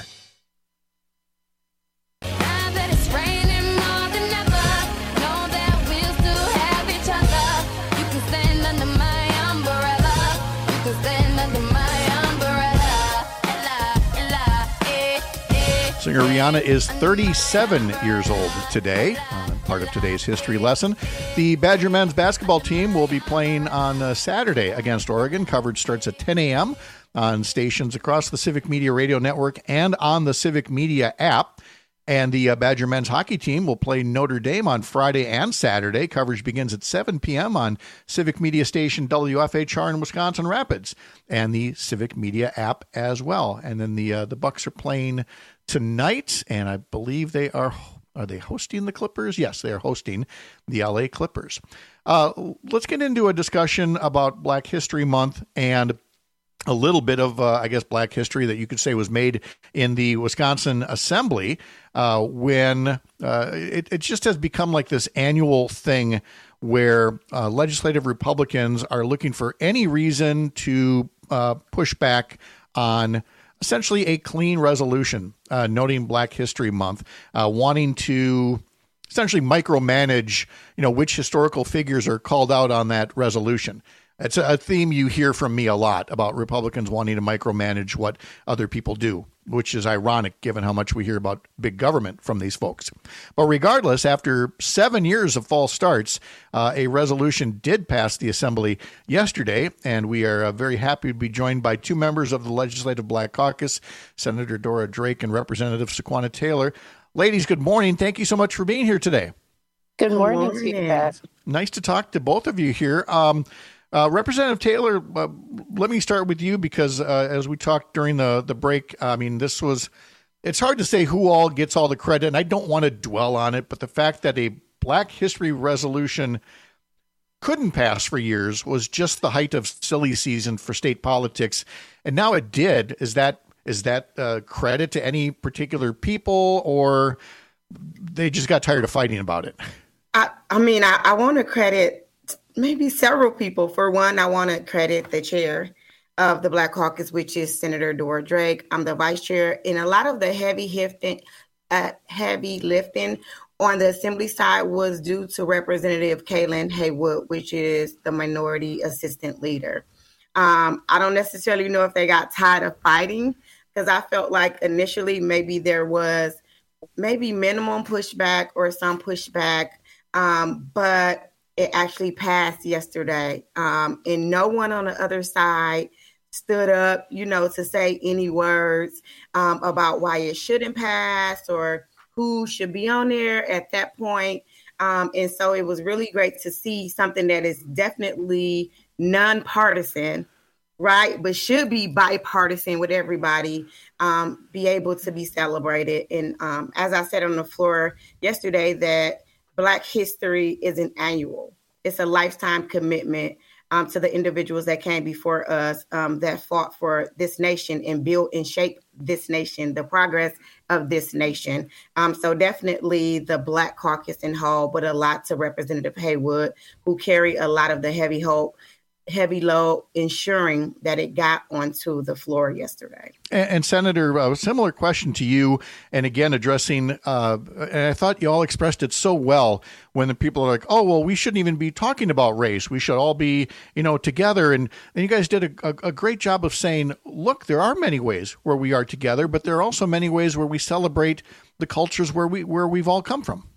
[SPEAKER 17] Singer Rihanna is thirty-seven years old today. Uh, part of today's history lesson. The Badger men's basketball team will be playing on uh, Saturday against Oregon. Coverage starts at ten a.m. on stations across the Civic Media Radio Network and on the Civic Media app. And the uh, Badger men's hockey team will play Notre Dame on Friday and Saturday. Coverage begins at seven p.m. on Civic Media station W F H R in Wisconsin Rapids and the Civic Media app as well. And then the uh, the Bucks are playing tonight, and I believe they are are they hosting the Clippers? Yes, they are hosting the L A Clippers. Uh, let's get into a discussion about Black History Month and a little bit of, uh, I guess, Black history that you could say was made in the Wisconsin Assembly uh, when uh, it, it just has become like this annual thing where uh, legislative Republicans are looking for any reason to uh, push back on essentially a clean resolution uh, noting Black History Month, uh, wanting to essentially micromanage, you know, which historical figures are called out on that resolution. It's a theme you hear from me a lot about Republicans wanting to micromanage what other people do, which is ironic given how much we hear about big government from these folks. But regardless, after seven years of false starts, uh, a resolution did pass the Assembly yesterday, and we are uh, very happy to be joined by two members of the Legislative Black Caucus, Senator Dora Drake and Representative Sequana Taylor. Ladies, good morning. Thank you so much for being here today.
[SPEAKER 3] Good morning, Steve.
[SPEAKER 17] Nice to talk to both of you here. Um, Uh, Representative Taylor, uh, let me start with you because uh, as we talked during the, the break, I mean, this was, it's hard to say who all gets all the credit, and I don't want to dwell on it, but the fact that a Black History resolution couldn't pass for years was just the height of silly season for state politics, and now it did. Is that is that uh, credit to any particular people, or they just got tired of fighting about it?
[SPEAKER 3] I, I mean, I, I want to credit maybe several people. For one, I want to credit the chair of the Black Caucus, which is Senator Dora Drake. I'm the vice chair, and a lot of the heavy lifting, uh, heavy lifting on the Assembly side was due to Representative Kaylin Haywood, which is the minority assistant leader. Um, I don't necessarily know if they got tired of fighting, because I felt like initially maybe there was maybe minimum pushback or some pushback, um, but it actually passed yesterday, um, and no one on the other side stood up, you know, to say any words um, about why it shouldn't pass or who should be on there at that point. Um, and so it was really great to see something that is definitely nonpartisan, right, but should be bipartisan with everybody, um, be able to be celebrated. And um, as I said on the floor yesterday, that Black history isn't annual. It's a lifetime commitment um, to the individuals that came before us, um, that fought for this nation and built and shaped this nation, the progress of this nation. Um, so definitely the Black Caucus in whole, but a lot to Representative Haywood, who carried a lot of the heavy hope, heavy load, ensuring that it got onto the floor yesterday.
[SPEAKER 17] And, and Senator, a similar question to you, and again, addressing, uh, and I thought you all expressed it so well when the people are like, oh, well, we shouldn't even be talking about race. We should all be, you know, together. And, and you guys did a, a, a great job of saying, look, there are many ways where we are together, but there are also many ways where we celebrate the cultures where we where we've all come from.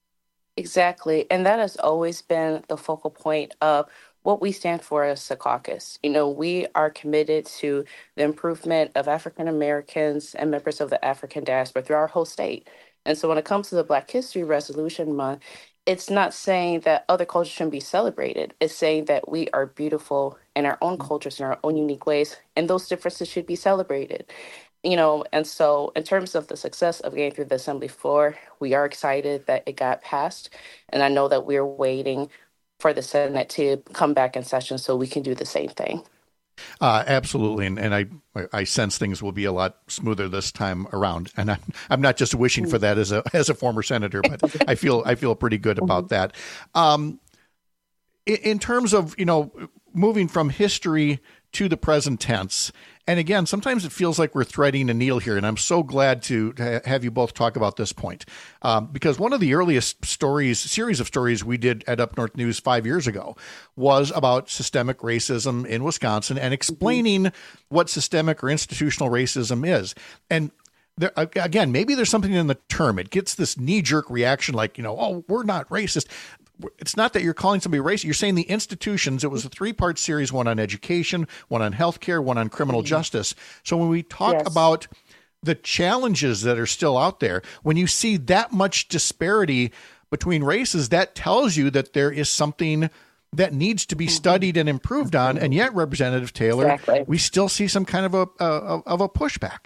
[SPEAKER 3] Exactly. And that has always been the focal point of what we stand for as the caucus. You know, we are committed to the improvement of African Americans and members of the African diaspora through our whole state. And so when it comes to the Black History Resolution Month, it's not saying that other cultures shouldn't be celebrated. It's saying that we are beautiful in our own cultures, in our own unique ways, and those differences should be celebrated. You know, and so in terms of the success of getting through the Assembly floor, we are excited that it got passed. And I know that we're waiting for the Senate to come back in session so we can do the same thing.
[SPEAKER 17] Uh, absolutely. And, and I, I sense things will be a lot smoother this time around. And I'm, I'm not just wishing for that as a, as a former senator, but I feel, I feel pretty good about that. Um, in, in terms of, you know, moving from history to the present tense. And again, sometimes it feels like we're threading a needle here, and I'm so glad to have you both talk about this point. Um, because one of the earliest stories, series of stories we did at Up North News five years ago was about systemic racism in Wisconsin and explaining mm-hmm. what systemic or institutional racism is. And there, again, maybe there's something in the term. It gets this knee-jerk reaction like, you know, oh, we're not racist. It's not that you're calling somebody racist. You're saying the institutions. It was a three-part series, one on education, one on healthcare, one on criminal mm-hmm. justice. So when we talk yes. about the challenges that are still out there, when you see that much disparity between races, that tells you that there is something that needs to be studied and improved on. And yet, Representative Taylor, exactly. we still see some kind of a, a of a pushback.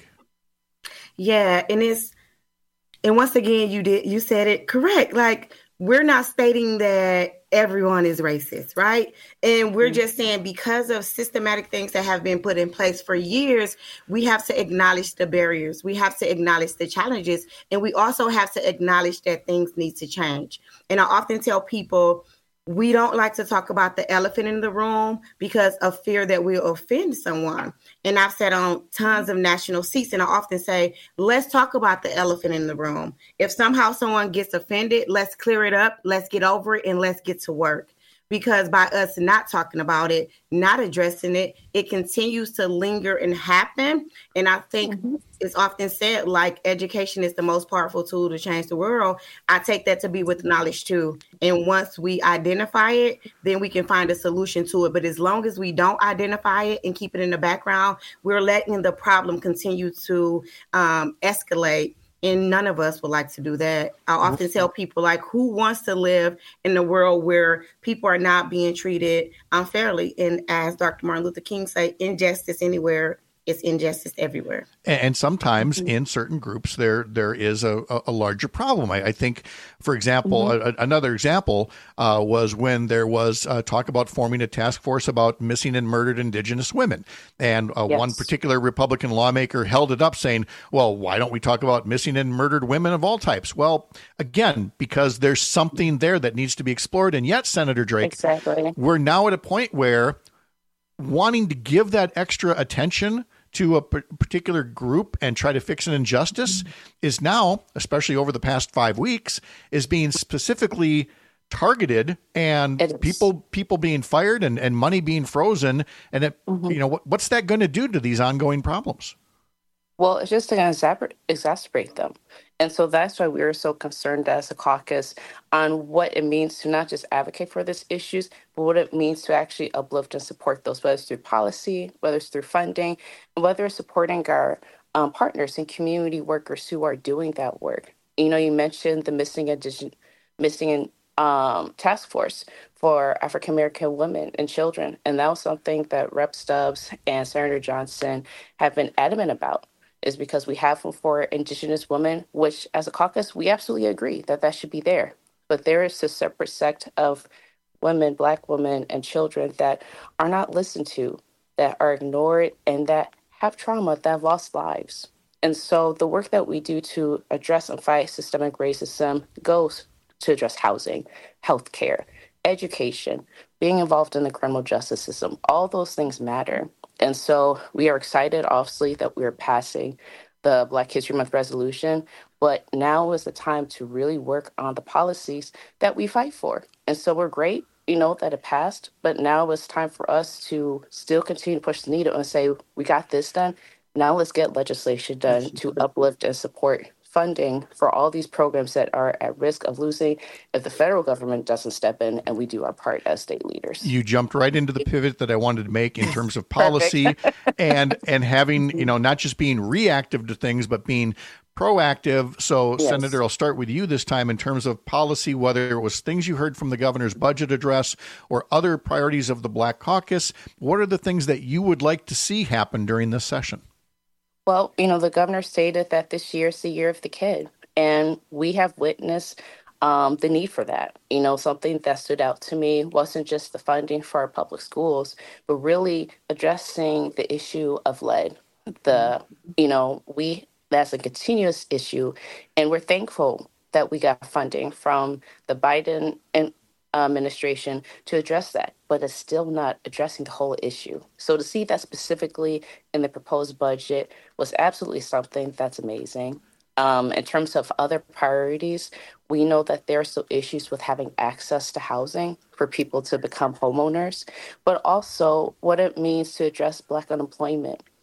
[SPEAKER 3] Yeah, and it's and once again, you did you said it correct. Like, we're not stating that everyone is racist, right? And we're mm-hmm. just saying because of systematic things that have been put in place for years, we have to acknowledge the barriers. We have to acknowledge the challenges. And we also have to acknowledge that things need to change. And I often tell people, we don't like to talk about the elephant in the room because of fear that we'll offend someone. And I've sat on tons of national seats, and I often say, let's talk about the elephant in the room. If somehow someone gets offended, let's clear it up, let's get over it, and let's get to work. Because by us not talking about it, not addressing it, it continues to linger and happen. And I think mm-hmm. it's often said, like, education is the most powerful tool to change the world. I take that to be with knowledge, too. And once we identify it, then we can find a solution to it. But as long as we don't identify it and keep it in the background, we're letting the problem continue to um, escalate. And none of us would like to do that. I often tell people, like, who wants to live in a world where people are not being treated unfairly? And as Doctor Martin Luther King said, injustice anywhere is injustice everywhere.
[SPEAKER 17] And sometimes mm-hmm. in certain groups, there there is a, a larger problem. I, I think, for example, mm-hmm. a, another example uh, was when there was uh, talk about forming a task force about missing and murdered Indigenous women. And uh, yes. one particular Republican lawmaker held it up saying, well, why don't we talk about missing and murdered women of all types? Well, again, because there's something there that needs to be explored. And yet, Senator Drake, exactly. we're now at a point where wanting to give that extra attention to a particular group and try to fix an injustice is now, especially over the past five weeks, is being specifically targeted, and people people being fired and, and money being frozen. And it, mm-hmm. you know, what, what's that going to do to these ongoing problems?
[SPEAKER 10] Well, it's just going to exacerbate them. And so that's why we are so concerned as a caucus on what it means to not just advocate for these issues, but what it means to actually uplift and support those, whether it's through policy, whether it's through funding, and whether it's supporting our um, partners and community workers who are doing that work. You know, you mentioned the missing addition, missing um, task force for African-American women and children. And that was something that Representative Stubbs and Senator Johnson have been adamant about. Is because we have them for Indigenous women, which as a caucus, we absolutely agree that that should be there. But there is a separate sect of women, Black women, and children that are not listened to, that are ignored, and that have trauma, that have lost lives. And so the work that we do to address and fight systemic racism goes to address housing, healthcare, education, being involved in the criminal justice system. All those things matter. And so we are excited, obviously, that we are passing the Black History Month resolution. But now is the time to really work on the policies that we fight for. And so we're great, you know, that it passed. But now it's time for us to still continue to push the needle and say, we got this done. Now let's get legislation done to uplift and support funding for all these programs that are at risk of losing if the federal government doesn't step in and we do our part as state leaders.
[SPEAKER 17] You jumped right into the pivot that I wanted to make in terms of policy and and having, you know, not just being reactive to things, but being proactive. So, yes. Senator, I'll start with you this time in terms of policy, whether it was things you heard from the governor's budget address or other priorities of the Black Caucus. What are the things that you would like to see happen during this session?
[SPEAKER 10] Well, you know, the governor stated that this year is the year of the kid, and we have witnessed um, the need for that. You know, something that stood out to me wasn't just the funding for our public schools, but really addressing the issue of lead. The, you know, we, that's a continuous issue, and we're thankful that we got funding from the Biden and administration to address that, but it's still not addressing the whole issue. So to see that specifically in the proposed budget was absolutely something that's amazing. Um, in terms of other priorities, we know that there are still issues with having access to housing for people to become homeowners, but also what it means to address Black unemployment.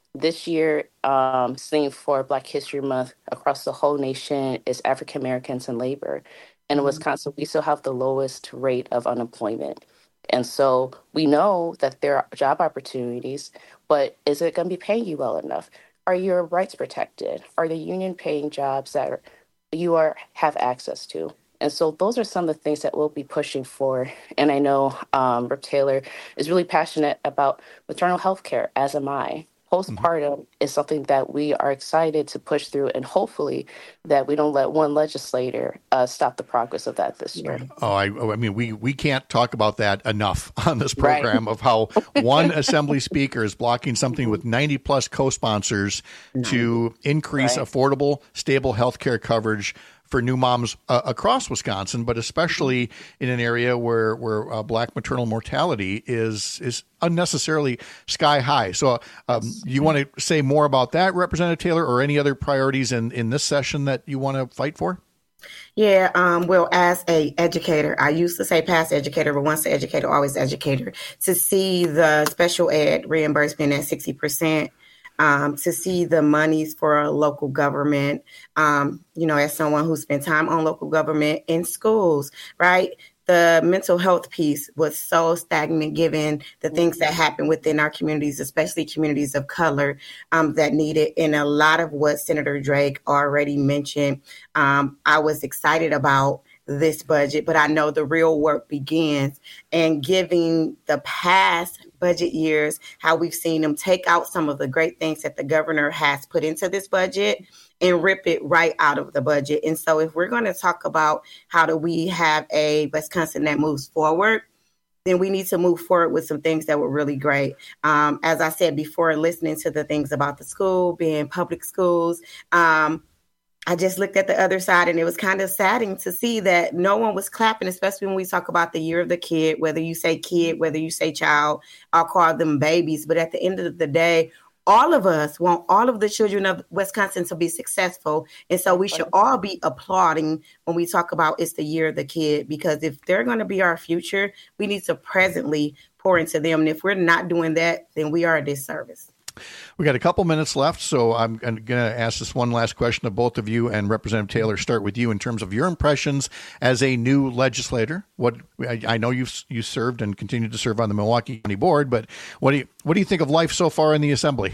[SPEAKER 10] This year, um, theme for Black History Month across the whole nation is African Americans in labor. And in Wisconsin, we still have the lowest rate of unemployment. And so we know that there are job opportunities, but is it going to be paying you well enough? Are your rights protected? Are the union paying jobs that are, you are have access to? And so those are some of the things that we'll be pushing for. And I know um, Rep Taylor is really passionate about maternal health care, as am I. Postpartum mm-hmm. is something that we are excited to push through, and hopefully that we don't let one legislator uh, stop the progress of that this year.
[SPEAKER 17] Oh, I, I mean, we, we can't talk about that enough on this program right. of how one assembly speaker is blocking something with ninety plus co-sponsors to increase right. affordable, stable health care coverage for new moms uh, across Wisconsin, but especially in an area where where uh, Black maternal mortality is is unnecessarily sky high. So, um, you want to say more about that, Representative Taylor, or any other priorities in, in this session that you want to fight for?
[SPEAKER 3] Yeah, um, well, as a educator, I used to say past educator, but once the educator, always educator. To see the special ed reimbursement at sixty percent. Um, to see the monies for local government, um, you know, as someone who spent time on local government in schools, right? The mental health piece was so stagnant given the things that happen within our communities, especially communities of color um, that need it. And a lot of what Senator Drake already mentioned, um, I was excited about this budget, but I know the real work begins. And giving the past budget years, how we've seen them take out some of the great things that the governor has put into this budget and rip it right out of the budget. And so if we're going to talk about how do we have a Wisconsin that moves forward, then we need to move forward with some things that were really great. Um, as I said before, listening to the things about the school, being public schools, um, I just looked at the other side, and it was kind of saddening to see that no one was clapping, especially when we talk about the year of the kid, whether you say kid, whether you say child, I'll call them babies. But at the end of the day, all of us want all of the children of Wisconsin to be successful. And so we should all be applauding when we talk about it's the year of the kid, because if they're going to be our future, we need to presently pour into them. And if we're not doing that, then we are a disservice.
[SPEAKER 17] We got a couple minutes left, so I'm going to ask this one last question of both of you, and Representative Taylor, start with you in terms of your impressions as a new legislator. What I, I know you've you served and continue to serve on the Milwaukee County Board, but what do you what do you think of life so far in the Assembly?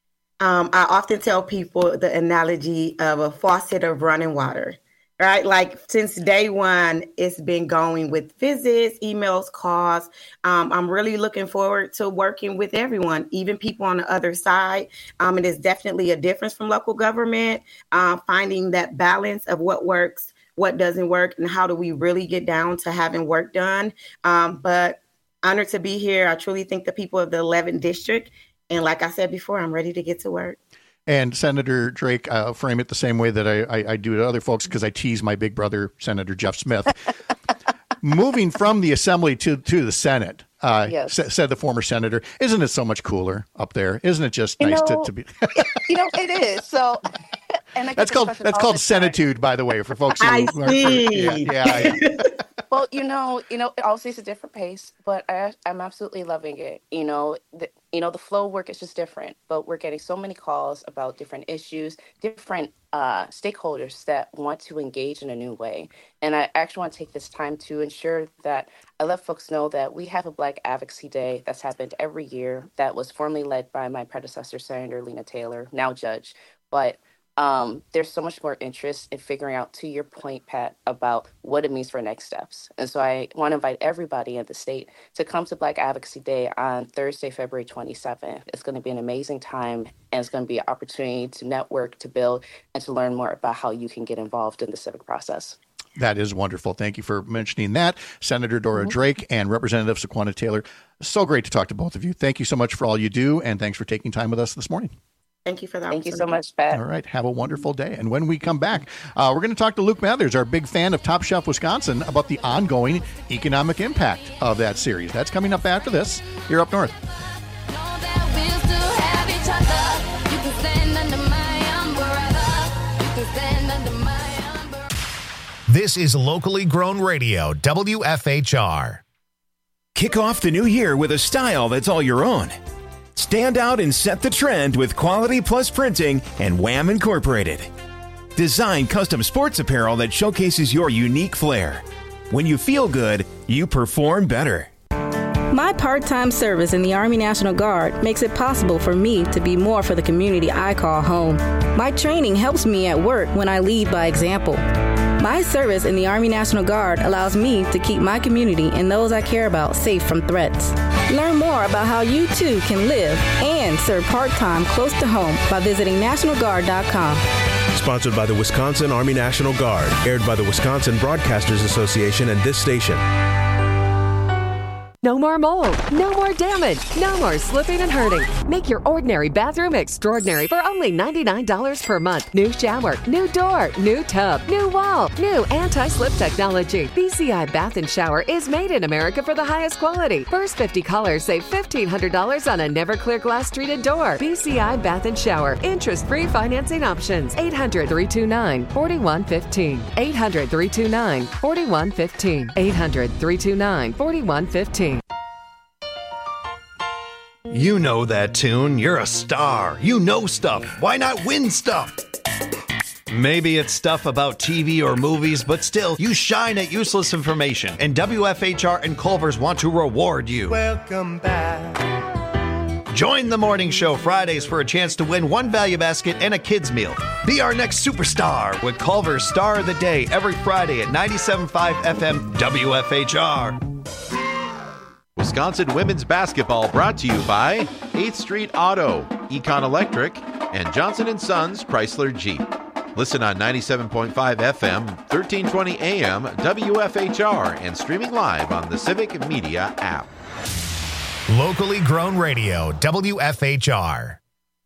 [SPEAKER 3] Um, I often tell people the analogy of a faucet of running water. Right? Like since day one, it's been going with visits, emails, calls. Um, I'm really looking forward to working with everyone, even people on the other side. Um, it is definitely a difference from local government, uh, finding that balance of what works, what doesn't work, and how do we really get down to having work done. Um, but honored to be here. I truly think the people of the eleventh District. And like I said before, I'm ready to get to work.
[SPEAKER 17] And Senator Drake, uh, frame it the same way that I, I, I do to other folks because I tease my big brother, Senator Jeff Smith. Moving from the Assembly to, to the Senate, uh, yes. sa- said the former senator, isn't it so much cooler up there? Isn't it just you nice know, to, to be?
[SPEAKER 10] it, you know, it is. So, and I
[SPEAKER 17] that's called that's called senitude, by the way, for folks who
[SPEAKER 3] I
[SPEAKER 17] who
[SPEAKER 3] see.
[SPEAKER 17] Yeah, yeah, yeah.
[SPEAKER 10] Well, you know, you know, obviously it's a different pace, but I, I'm absolutely loving it. You know, the, you know, the flow of work is just different, but we're getting so many calls about different issues, different uh, stakeholders that want to engage in a new way. And I actually want to take this time to ensure that I let folks know that we have a Black Advocacy Day that's happened every year that was formerly led by my predecessor, Senator Lena Taylor, now judge. But Um, there's so much more interest in figuring out, to your point, Pat, about what it means for next steps. And so I want to invite everybody in the state to come to Black Advocacy Day on Thursday, February twenty-seventh. It's going to be an amazing time, and it's going to be an opportunity to network, to build, and to learn more about how you can get involved in the civic process.
[SPEAKER 17] That is wonderful. Thank you for mentioning that. Senator Dora mm-hmm. Drake and Representative Sequana Taylor. So great to talk to both of you. Thank you so much for all you do, and thanks for taking time with us this morning.
[SPEAKER 3] Thank you for that.
[SPEAKER 10] Thank you so much, Pat.
[SPEAKER 17] All right. Have a wonderful day. And when we come back, uh, we're going to talk to Luke Mathers, our big fan of Top Chef Wisconsin, about the ongoing economic impact of that series. That's coming up after this here up north.
[SPEAKER 1] This is locally grown radio, W F H R.
[SPEAKER 4] Kick off the new year with a style that's all your own. Stand out and set the trend with Quality Plus Printing and Wham Incorporated. Design custom sports apparel that showcases your unique flair. When you feel good, you perform better.
[SPEAKER 11] My part-time service in the Army National Guard makes it possible for me to be more for the community I call home. My training helps me at work when I lead by example. My service in the Army National Guard allows me to keep my community and those I care about safe from threats. Learn more about how you too can live and serve part-time close to home by visiting national guard dot com.
[SPEAKER 12] Sponsored by the Wisconsin Army National Guard. Aired by the Wisconsin Broadcasters Association and this station.
[SPEAKER 13] No more mold, no more damage, no more slipping and hurting. Make your ordinary bathroom extraordinary for only ninety-nine dollars per month. New shower, new door, new tub, new wall, new anti-slip technology. B C I Bath and Shower is made in America for the highest quality. First fifty callers save fifteen hundred dollars on a never clear glass treated door. B C I Bath and Shower. Interest-free financing options. eight hundred, three two nine, four one one five. eight hundred, three two nine, four one one five. eight hundred, three two nine, four one one five.
[SPEAKER 15] You know that tune. You're a star. You know stuff. Why not win stuff? Maybe it's stuff about T V or movies, but still, you shine at useless information. And W F H R and Culver's want to reward you.
[SPEAKER 16] Welcome back.
[SPEAKER 15] Join the morning show Fridays for a chance to win one value basket and a kids meal. Be our next superstar with Culver's Star of the Day every Friday at ninety-seven point five F M W F H R.
[SPEAKER 27] Wisconsin women's basketball brought to you by eighth Street Auto, Econ Electric, and Johnson and Sons Chrysler Jeep. Listen on ninety-seven point five F M, thirteen twenty A M, W F H R, and streaming live on the Civic Media app.
[SPEAKER 1] Locally grown radio, W F H R.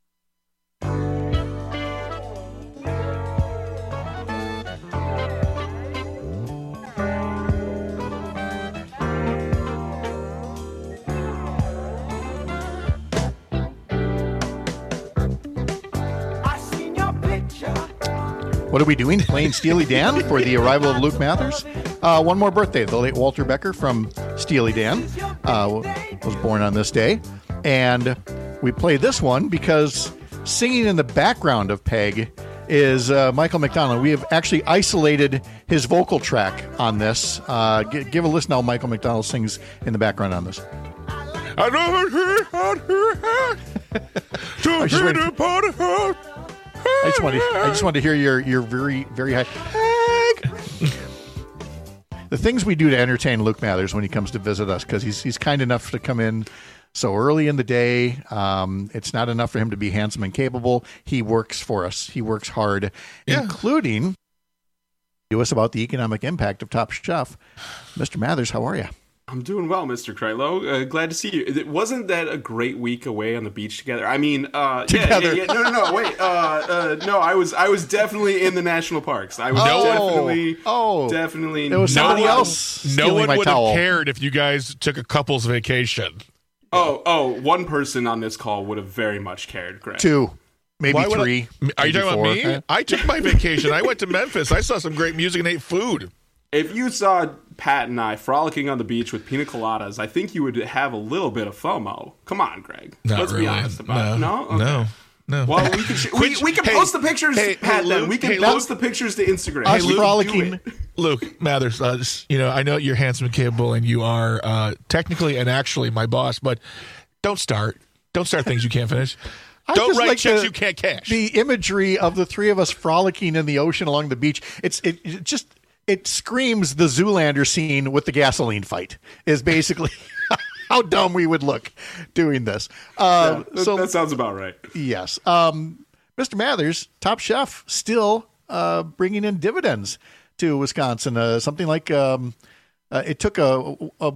[SPEAKER 17] What are we doing? Playing Steely Dan for the arrival of Luke Mathers. Uh, one more birthday. The late Walter Becker from Steely Dan uh, was born on this day. And we play this one because singing in the background of Peg is uh, Michael McDonald. We have actually isolated his vocal track on this. Uh, g- give a listen how Michael McDonald sings in the background on this. I just waited for- I just want to. I just want to hear your your very very high. The things we do to entertain Luke Mathers when he comes to visit us, because he's he's kind enough to come in so early in the day. Um, it's not enough for him to be handsome and capable. He works for us. He works hard, yeah. including to us about the economic impact of Top Chef. Mister Mathers, how are you?
[SPEAKER 18] I'm doing well, Mister Krylo. Uh, glad to see you. It, wasn't that a great week away on the beach together? I mean, uh,
[SPEAKER 17] together.
[SPEAKER 18] Yeah, yeah, yeah. No, no, no. Wait. Uh, uh, no, I was, I was definitely in the national parks. I was
[SPEAKER 17] oh,
[SPEAKER 18] definitely,
[SPEAKER 17] oh,
[SPEAKER 18] definitely.
[SPEAKER 17] It was somebody
[SPEAKER 18] no
[SPEAKER 17] else.
[SPEAKER 19] No one would
[SPEAKER 17] towel.
[SPEAKER 19] have cared if you guys took a couple's vacation.
[SPEAKER 18] Oh, oh, one person on this call would have very much cared, Greg.
[SPEAKER 17] Two. Maybe
[SPEAKER 19] Why
[SPEAKER 17] three.
[SPEAKER 19] I, are you
[SPEAKER 17] maybe
[SPEAKER 19] talking
[SPEAKER 17] four.
[SPEAKER 19] about me? I took my vacation. I went to Memphis. I saw some great music and ate food.
[SPEAKER 18] If you saw Pat and I frolicking on the beach with pina coladas, I think you would have a little bit of FOMO. Come on, Greg.
[SPEAKER 19] Not
[SPEAKER 18] Let's
[SPEAKER 19] really.
[SPEAKER 18] be honest about it.
[SPEAKER 19] No,
[SPEAKER 18] No? Okay.
[SPEAKER 19] no, no.
[SPEAKER 18] Well, we can, sh- we,
[SPEAKER 19] Which-
[SPEAKER 18] we can
[SPEAKER 19] hey,
[SPEAKER 18] post the pictures,
[SPEAKER 19] hey,
[SPEAKER 18] Pat,
[SPEAKER 19] hey,
[SPEAKER 18] then.
[SPEAKER 19] Luke,
[SPEAKER 18] We can
[SPEAKER 19] hey,
[SPEAKER 18] post
[SPEAKER 19] Luke.
[SPEAKER 18] the pictures to Instagram.
[SPEAKER 17] Us
[SPEAKER 18] Hey, Luke,
[SPEAKER 17] frolicking.
[SPEAKER 18] do it.
[SPEAKER 19] Luke Mathers, uh, you know, I know you're handsome and capable, and you are uh, technically and actually my boss, but don't start. Don't start things you can't finish.
[SPEAKER 17] I
[SPEAKER 19] Don't
[SPEAKER 17] just
[SPEAKER 19] write
[SPEAKER 17] like
[SPEAKER 19] checks
[SPEAKER 17] the-
[SPEAKER 19] you can't cash.
[SPEAKER 17] The imagery of the three of us frolicking in the ocean along the beach. It's it, it just it screams the Zoolander scene with the gasoline fight. Is basically how dumb we would look doing this. Uh,
[SPEAKER 18] Yeah, that,
[SPEAKER 17] so
[SPEAKER 18] that sounds about right.
[SPEAKER 17] yes, um, Mister Mathers, Top Chef, still uh, bringing in dividends to Wisconsin. Uh, something like um, uh, it took a. a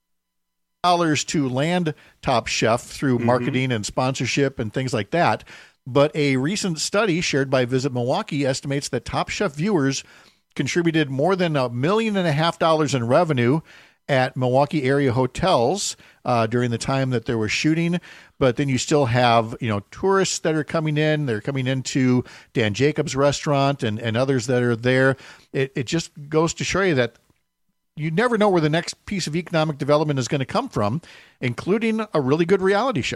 [SPEAKER 17] dollars to land Top Chef through
[SPEAKER 18] Mm-hmm.
[SPEAKER 17] marketing and sponsorship and things like that. But a recent study shared by Visit Milwaukee estimates that Top Chef viewers contributed more than a million and a half dollars in revenue at Milwaukee area hotels uh, during the time that they were shooting. But then you still have, you know, tourists that are coming in. They're coming into Dan Jacobs' restaurant and, and others that are there. It, it just goes to show you that you never know where the next piece of economic development is going to come from, including a really good reality show.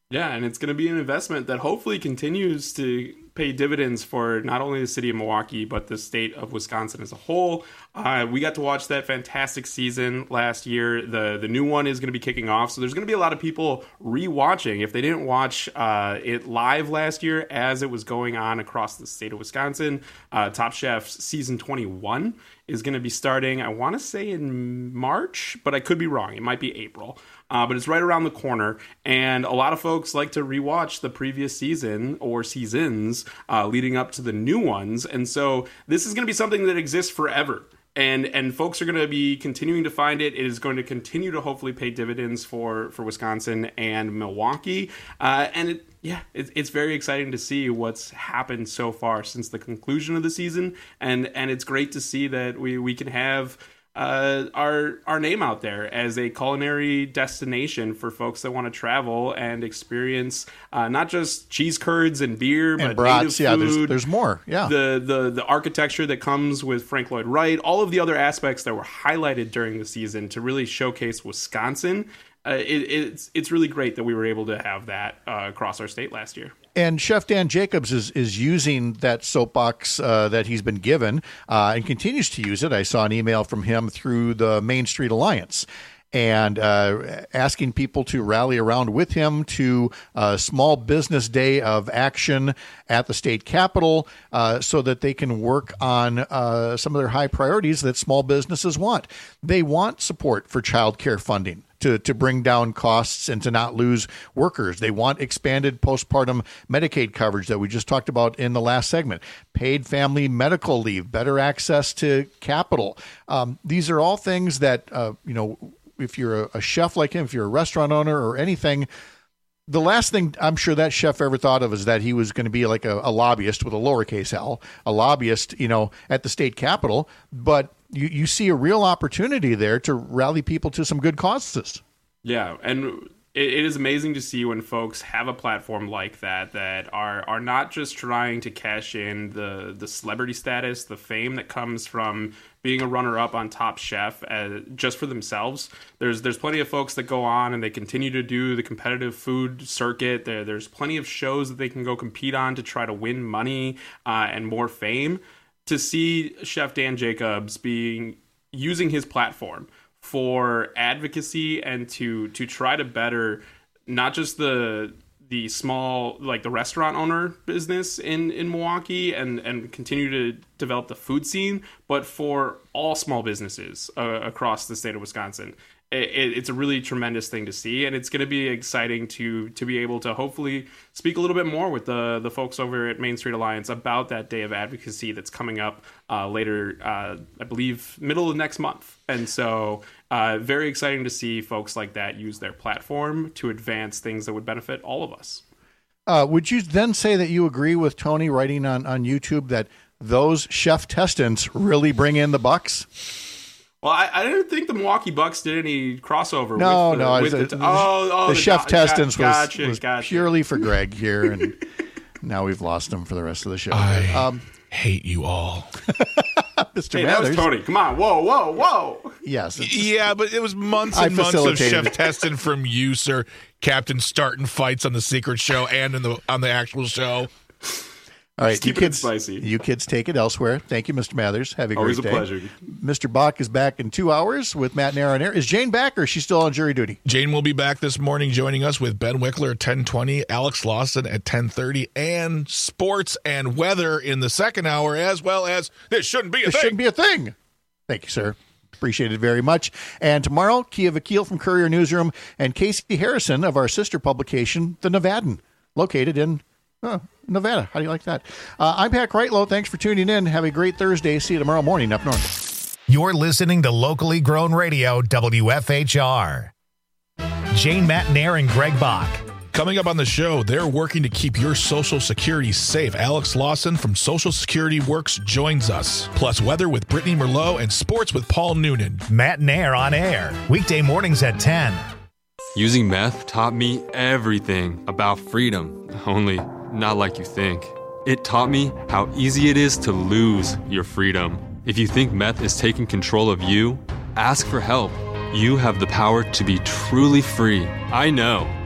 [SPEAKER 18] Yeah, and it's going to be an investment that hopefully continues to pay dividends for not only the city of Milwaukee, but the state of Wisconsin as a whole. Uh, we got to watch that fantastic season last year. The the new one is going to be kicking off, so there's going to be a lot of people re-watching. If they didn't watch uh, it live last year as it was going on across the state of Wisconsin, uh, Top Chef Season twenty-one is going to be starting, I want to say in March, but I could be wrong. It might be April. Uh, but it's right around the corner, and a lot of folks like to rewatch the previous season or seasons uh, leading up to the new ones, and so this is going to be something that exists forever. And and folks are going to be continuing to find it. It is going to continue to hopefully pay dividends for, for Wisconsin and Milwaukee. Uh, and it, yeah, it, it's very exciting to see what's happened so far since the conclusion of the season. And and it's great to see that we, we can have uh, our our name out there as a culinary destination for folks that want to travel and experience uh, not just cheese curds and beer,
[SPEAKER 17] and
[SPEAKER 18] but
[SPEAKER 17] brats.
[SPEAKER 18] native
[SPEAKER 17] Yeah,
[SPEAKER 18] food.
[SPEAKER 17] there's, there's more. Yeah,
[SPEAKER 18] the, the the architecture that comes with Frank Lloyd Wright, all of the other aspects that were highlighted during the season to really showcase Wisconsin. Uh, it, it's it's really great that we were able to have that uh, across our state last year.
[SPEAKER 17] And Chef Dan Jacobs is is using that soapbox uh, that he's been given uh, and continues to use it. I saw an email from him through the Main Street Alliance and uh, asking people to rally around with him to a small business day of action at the state capitol uh, so that they can work on uh, some of their high priorities that small businesses want. They want support for child care funding to, to bring down costs and to not lose workers. They want expanded postpartum Medicaid coverage that we just talked about in the last segment, paid family medical leave, better access to capital. Um, these are all things that, uh, you know, if you're a, a chef like him, if you're a restaurant owner or anything, the last thing I'm sure that chef ever thought of is that he was going to be like a, a lobbyist with a lowercase l, a lobbyist, you know, at the state capitol. But you, you see a real opportunity there to rally people to some good causes.
[SPEAKER 18] Yeah, and it, it is amazing to see when folks have a platform like that that are are not just trying to cash in the the celebrity status, the fame that comes from being a runner-up on Top Chef uh, just for themselves. There's there's plenty of folks that go on and they continue to do the competitive food circuit. There, there's plenty of shows that they can go compete on to try to win money uh, and more fame. To see Chef Dan Jacobs being using his platform for advocacy and to to try to better not just the the small, like the restaurant owner business in, in Milwaukee and, and continue to develop the food scene, but for all small businesses uh, across the state of Wisconsin. It, it's a really tremendous thing to see, and it's going to be exciting to to be able to hopefully speak a little bit more with the the folks over at Main Street Alliance about that day of advocacy that's coming up uh, later, uh, I believe, middle of next month. And so uh, very exciting to see folks like that use their platform to advance things that would benefit all of us.
[SPEAKER 17] Uh, would you then say that you agree with Tony writing on, on YouTube that those chef testants really bring in the bucks?
[SPEAKER 18] Well, I, I didn't think the Milwaukee Bucks did any crossover.
[SPEAKER 17] No,
[SPEAKER 18] with the,
[SPEAKER 17] no.
[SPEAKER 18] With
[SPEAKER 17] The,
[SPEAKER 18] the,
[SPEAKER 17] the,
[SPEAKER 18] oh, oh,
[SPEAKER 17] the,
[SPEAKER 18] the
[SPEAKER 17] chef
[SPEAKER 18] got,
[SPEAKER 17] testants
[SPEAKER 18] got,
[SPEAKER 17] was,
[SPEAKER 18] gotcha,
[SPEAKER 17] was
[SPEAKER 18] gotcha.
[SPEAKER 17] purely for Greg here, and now we've lost him for the rest of the show.
[SPEAKER 19] I
[SPEAKER 17] um,
[SPEAKER 19] hate you all.
[SPEAKER 17] Mister
[SPEAKER 18] Hey,
[SPEAKER 17] Mathers.
[SPEAKER 18] that was Tony. Come on. Whoa, whoa, whoa.
[SPEAKER 17] Yes.
[SPEAKER 19] Yeah, but it was months
[SPEAKER 17] I
[SPEAKER 19] and months of
[SPEAKER 17] facilitated
[SPEAKER 19] chef
[SPEAKER 17] it.
[SPEAKER 19] testing from you, sir. Captain starting fights on the secret show and in the on the actual show.
[SPEAKER 17] All right,
[SPEAKER 18] Just
[SPEAKER 17] you
[SPEAKER 18] keep it
[SPEAKER 17] kids,
[SPEAKER 18] spicy.
[SPEAKER 17] you kids take it elsewhere. Thank you, Mister Mathers. Have a
[SPEAKER 18] Always
[SPEAKER 17] great
[SPEAKER 18] a
[SPEAKER 17] day.
[SPEAKER 18] pleasure.
[SPEAKER 17] Mister Bach is back in two hours with Matt Nair on air. Is Jane back, or is she still on jury duty?
[SPEAKER 19] Jane will be back this morning joining us with Ben Wickler at ten twenty, Alex Lawson at ten thirty, and sports and weather in the second hour, as well as This Shouldn't Be a
[SPEAKER 17] This
[SPEAKER 19] Thing.
[SPEAKER 17] shouldn't be a thing. Thank you, sir. Appreciate it very much. And tomorrow, Kia Vakil from Courier Newsroom and Casey Harrison of our sister publication, The Nevadan, located in oh, Nevada. How do you like that? Uh, I'm Pat Kreitlow. Thanks for tuning in. Have a great Thursday. See you tomorrow morning up north.
[SPEAKER 1] You're listening to Locally Grown Radio, W F H R. Jane Matt Nair and Greg Bach.
[SPEAKER 19] Coming up on the show, they're working to keep your Social Security safe. Alex Lawson from Social Security Works joins us. Plus weather with Brittany Merlot and sports with Paul Noonan.
[SPEAKER 1] Matt Nair on air, weekday mornings at ten.
[SPEAKER 5] Using meth taught me everything about freedom, only not like you think. It taught me how easy it is to lose your freedom. If you think meth is taking control of you, ask for help. You have the power to be truly free. I know.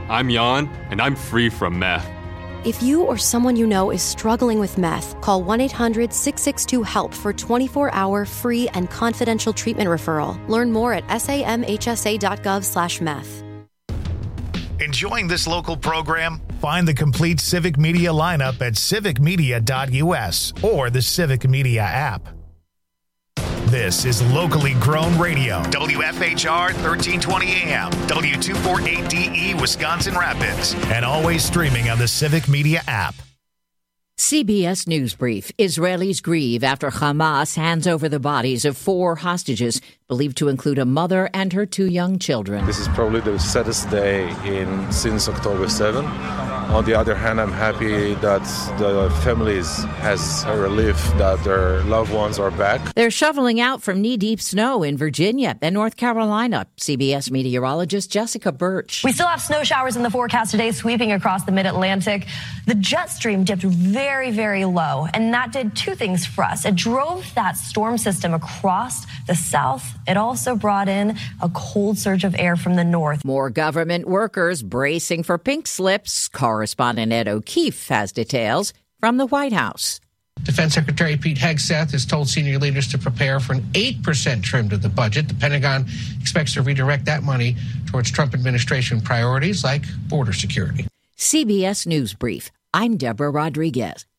[SPEAKER 5] I'm Jan, and I'm free from meth.
[SPEAKER 6] If you or someone you know is struggling with meth, call one eight hundred six six two HELP for twenty-four hour free and confidential treatment referral. Learn more at samhsa.gov slash meth.
[SPEAKER 1] Enjoying this local program? Find the complete Civic Media lineup at civic media dot u s or the Civic Media app. This is locally grown radio. W F H R thirteen twenty A M, W two forty-eight D E, Wisconsin Rapids, and always streaming on the Civic Media app.
[SPEAKER 7] C B S News Brief. Israelis grieve after Hamas hands over the bodies of four hostages, believed to include a mother and her two young children.
[SPEAKER 8] This is probably the saddest day in since October seventh. On the other hand, I'm happy that the families has a relief that their loved ones are back.
[SPEAKER 7] They're shoveling out from knee-deep snow in Virginia and North Carolina. C B S meteorologist Jessica Birch.
[SPEAKER 9] We still have snow showers in the forecast today sweeping across the mid-Atlantic. The jet stream dipped very, very low, and that did two things for us. It drove that storm system across the south. It also brought in a cold surge of air from the north.
[SPEAKER 7] More government workers bracing for pink slips. Correspondent Ed O'Keefe has details from the White House.
[SPEAKER 20] Defense Secretary Pete Hegseth has told senior leaders to prepare for an eight percent trim to the budget. The Pentagon expects to redirect that money towards Trump administration priorities like border security.
[SPEAKER 7] C B S News Brief. I'm Deborah Rodriguez.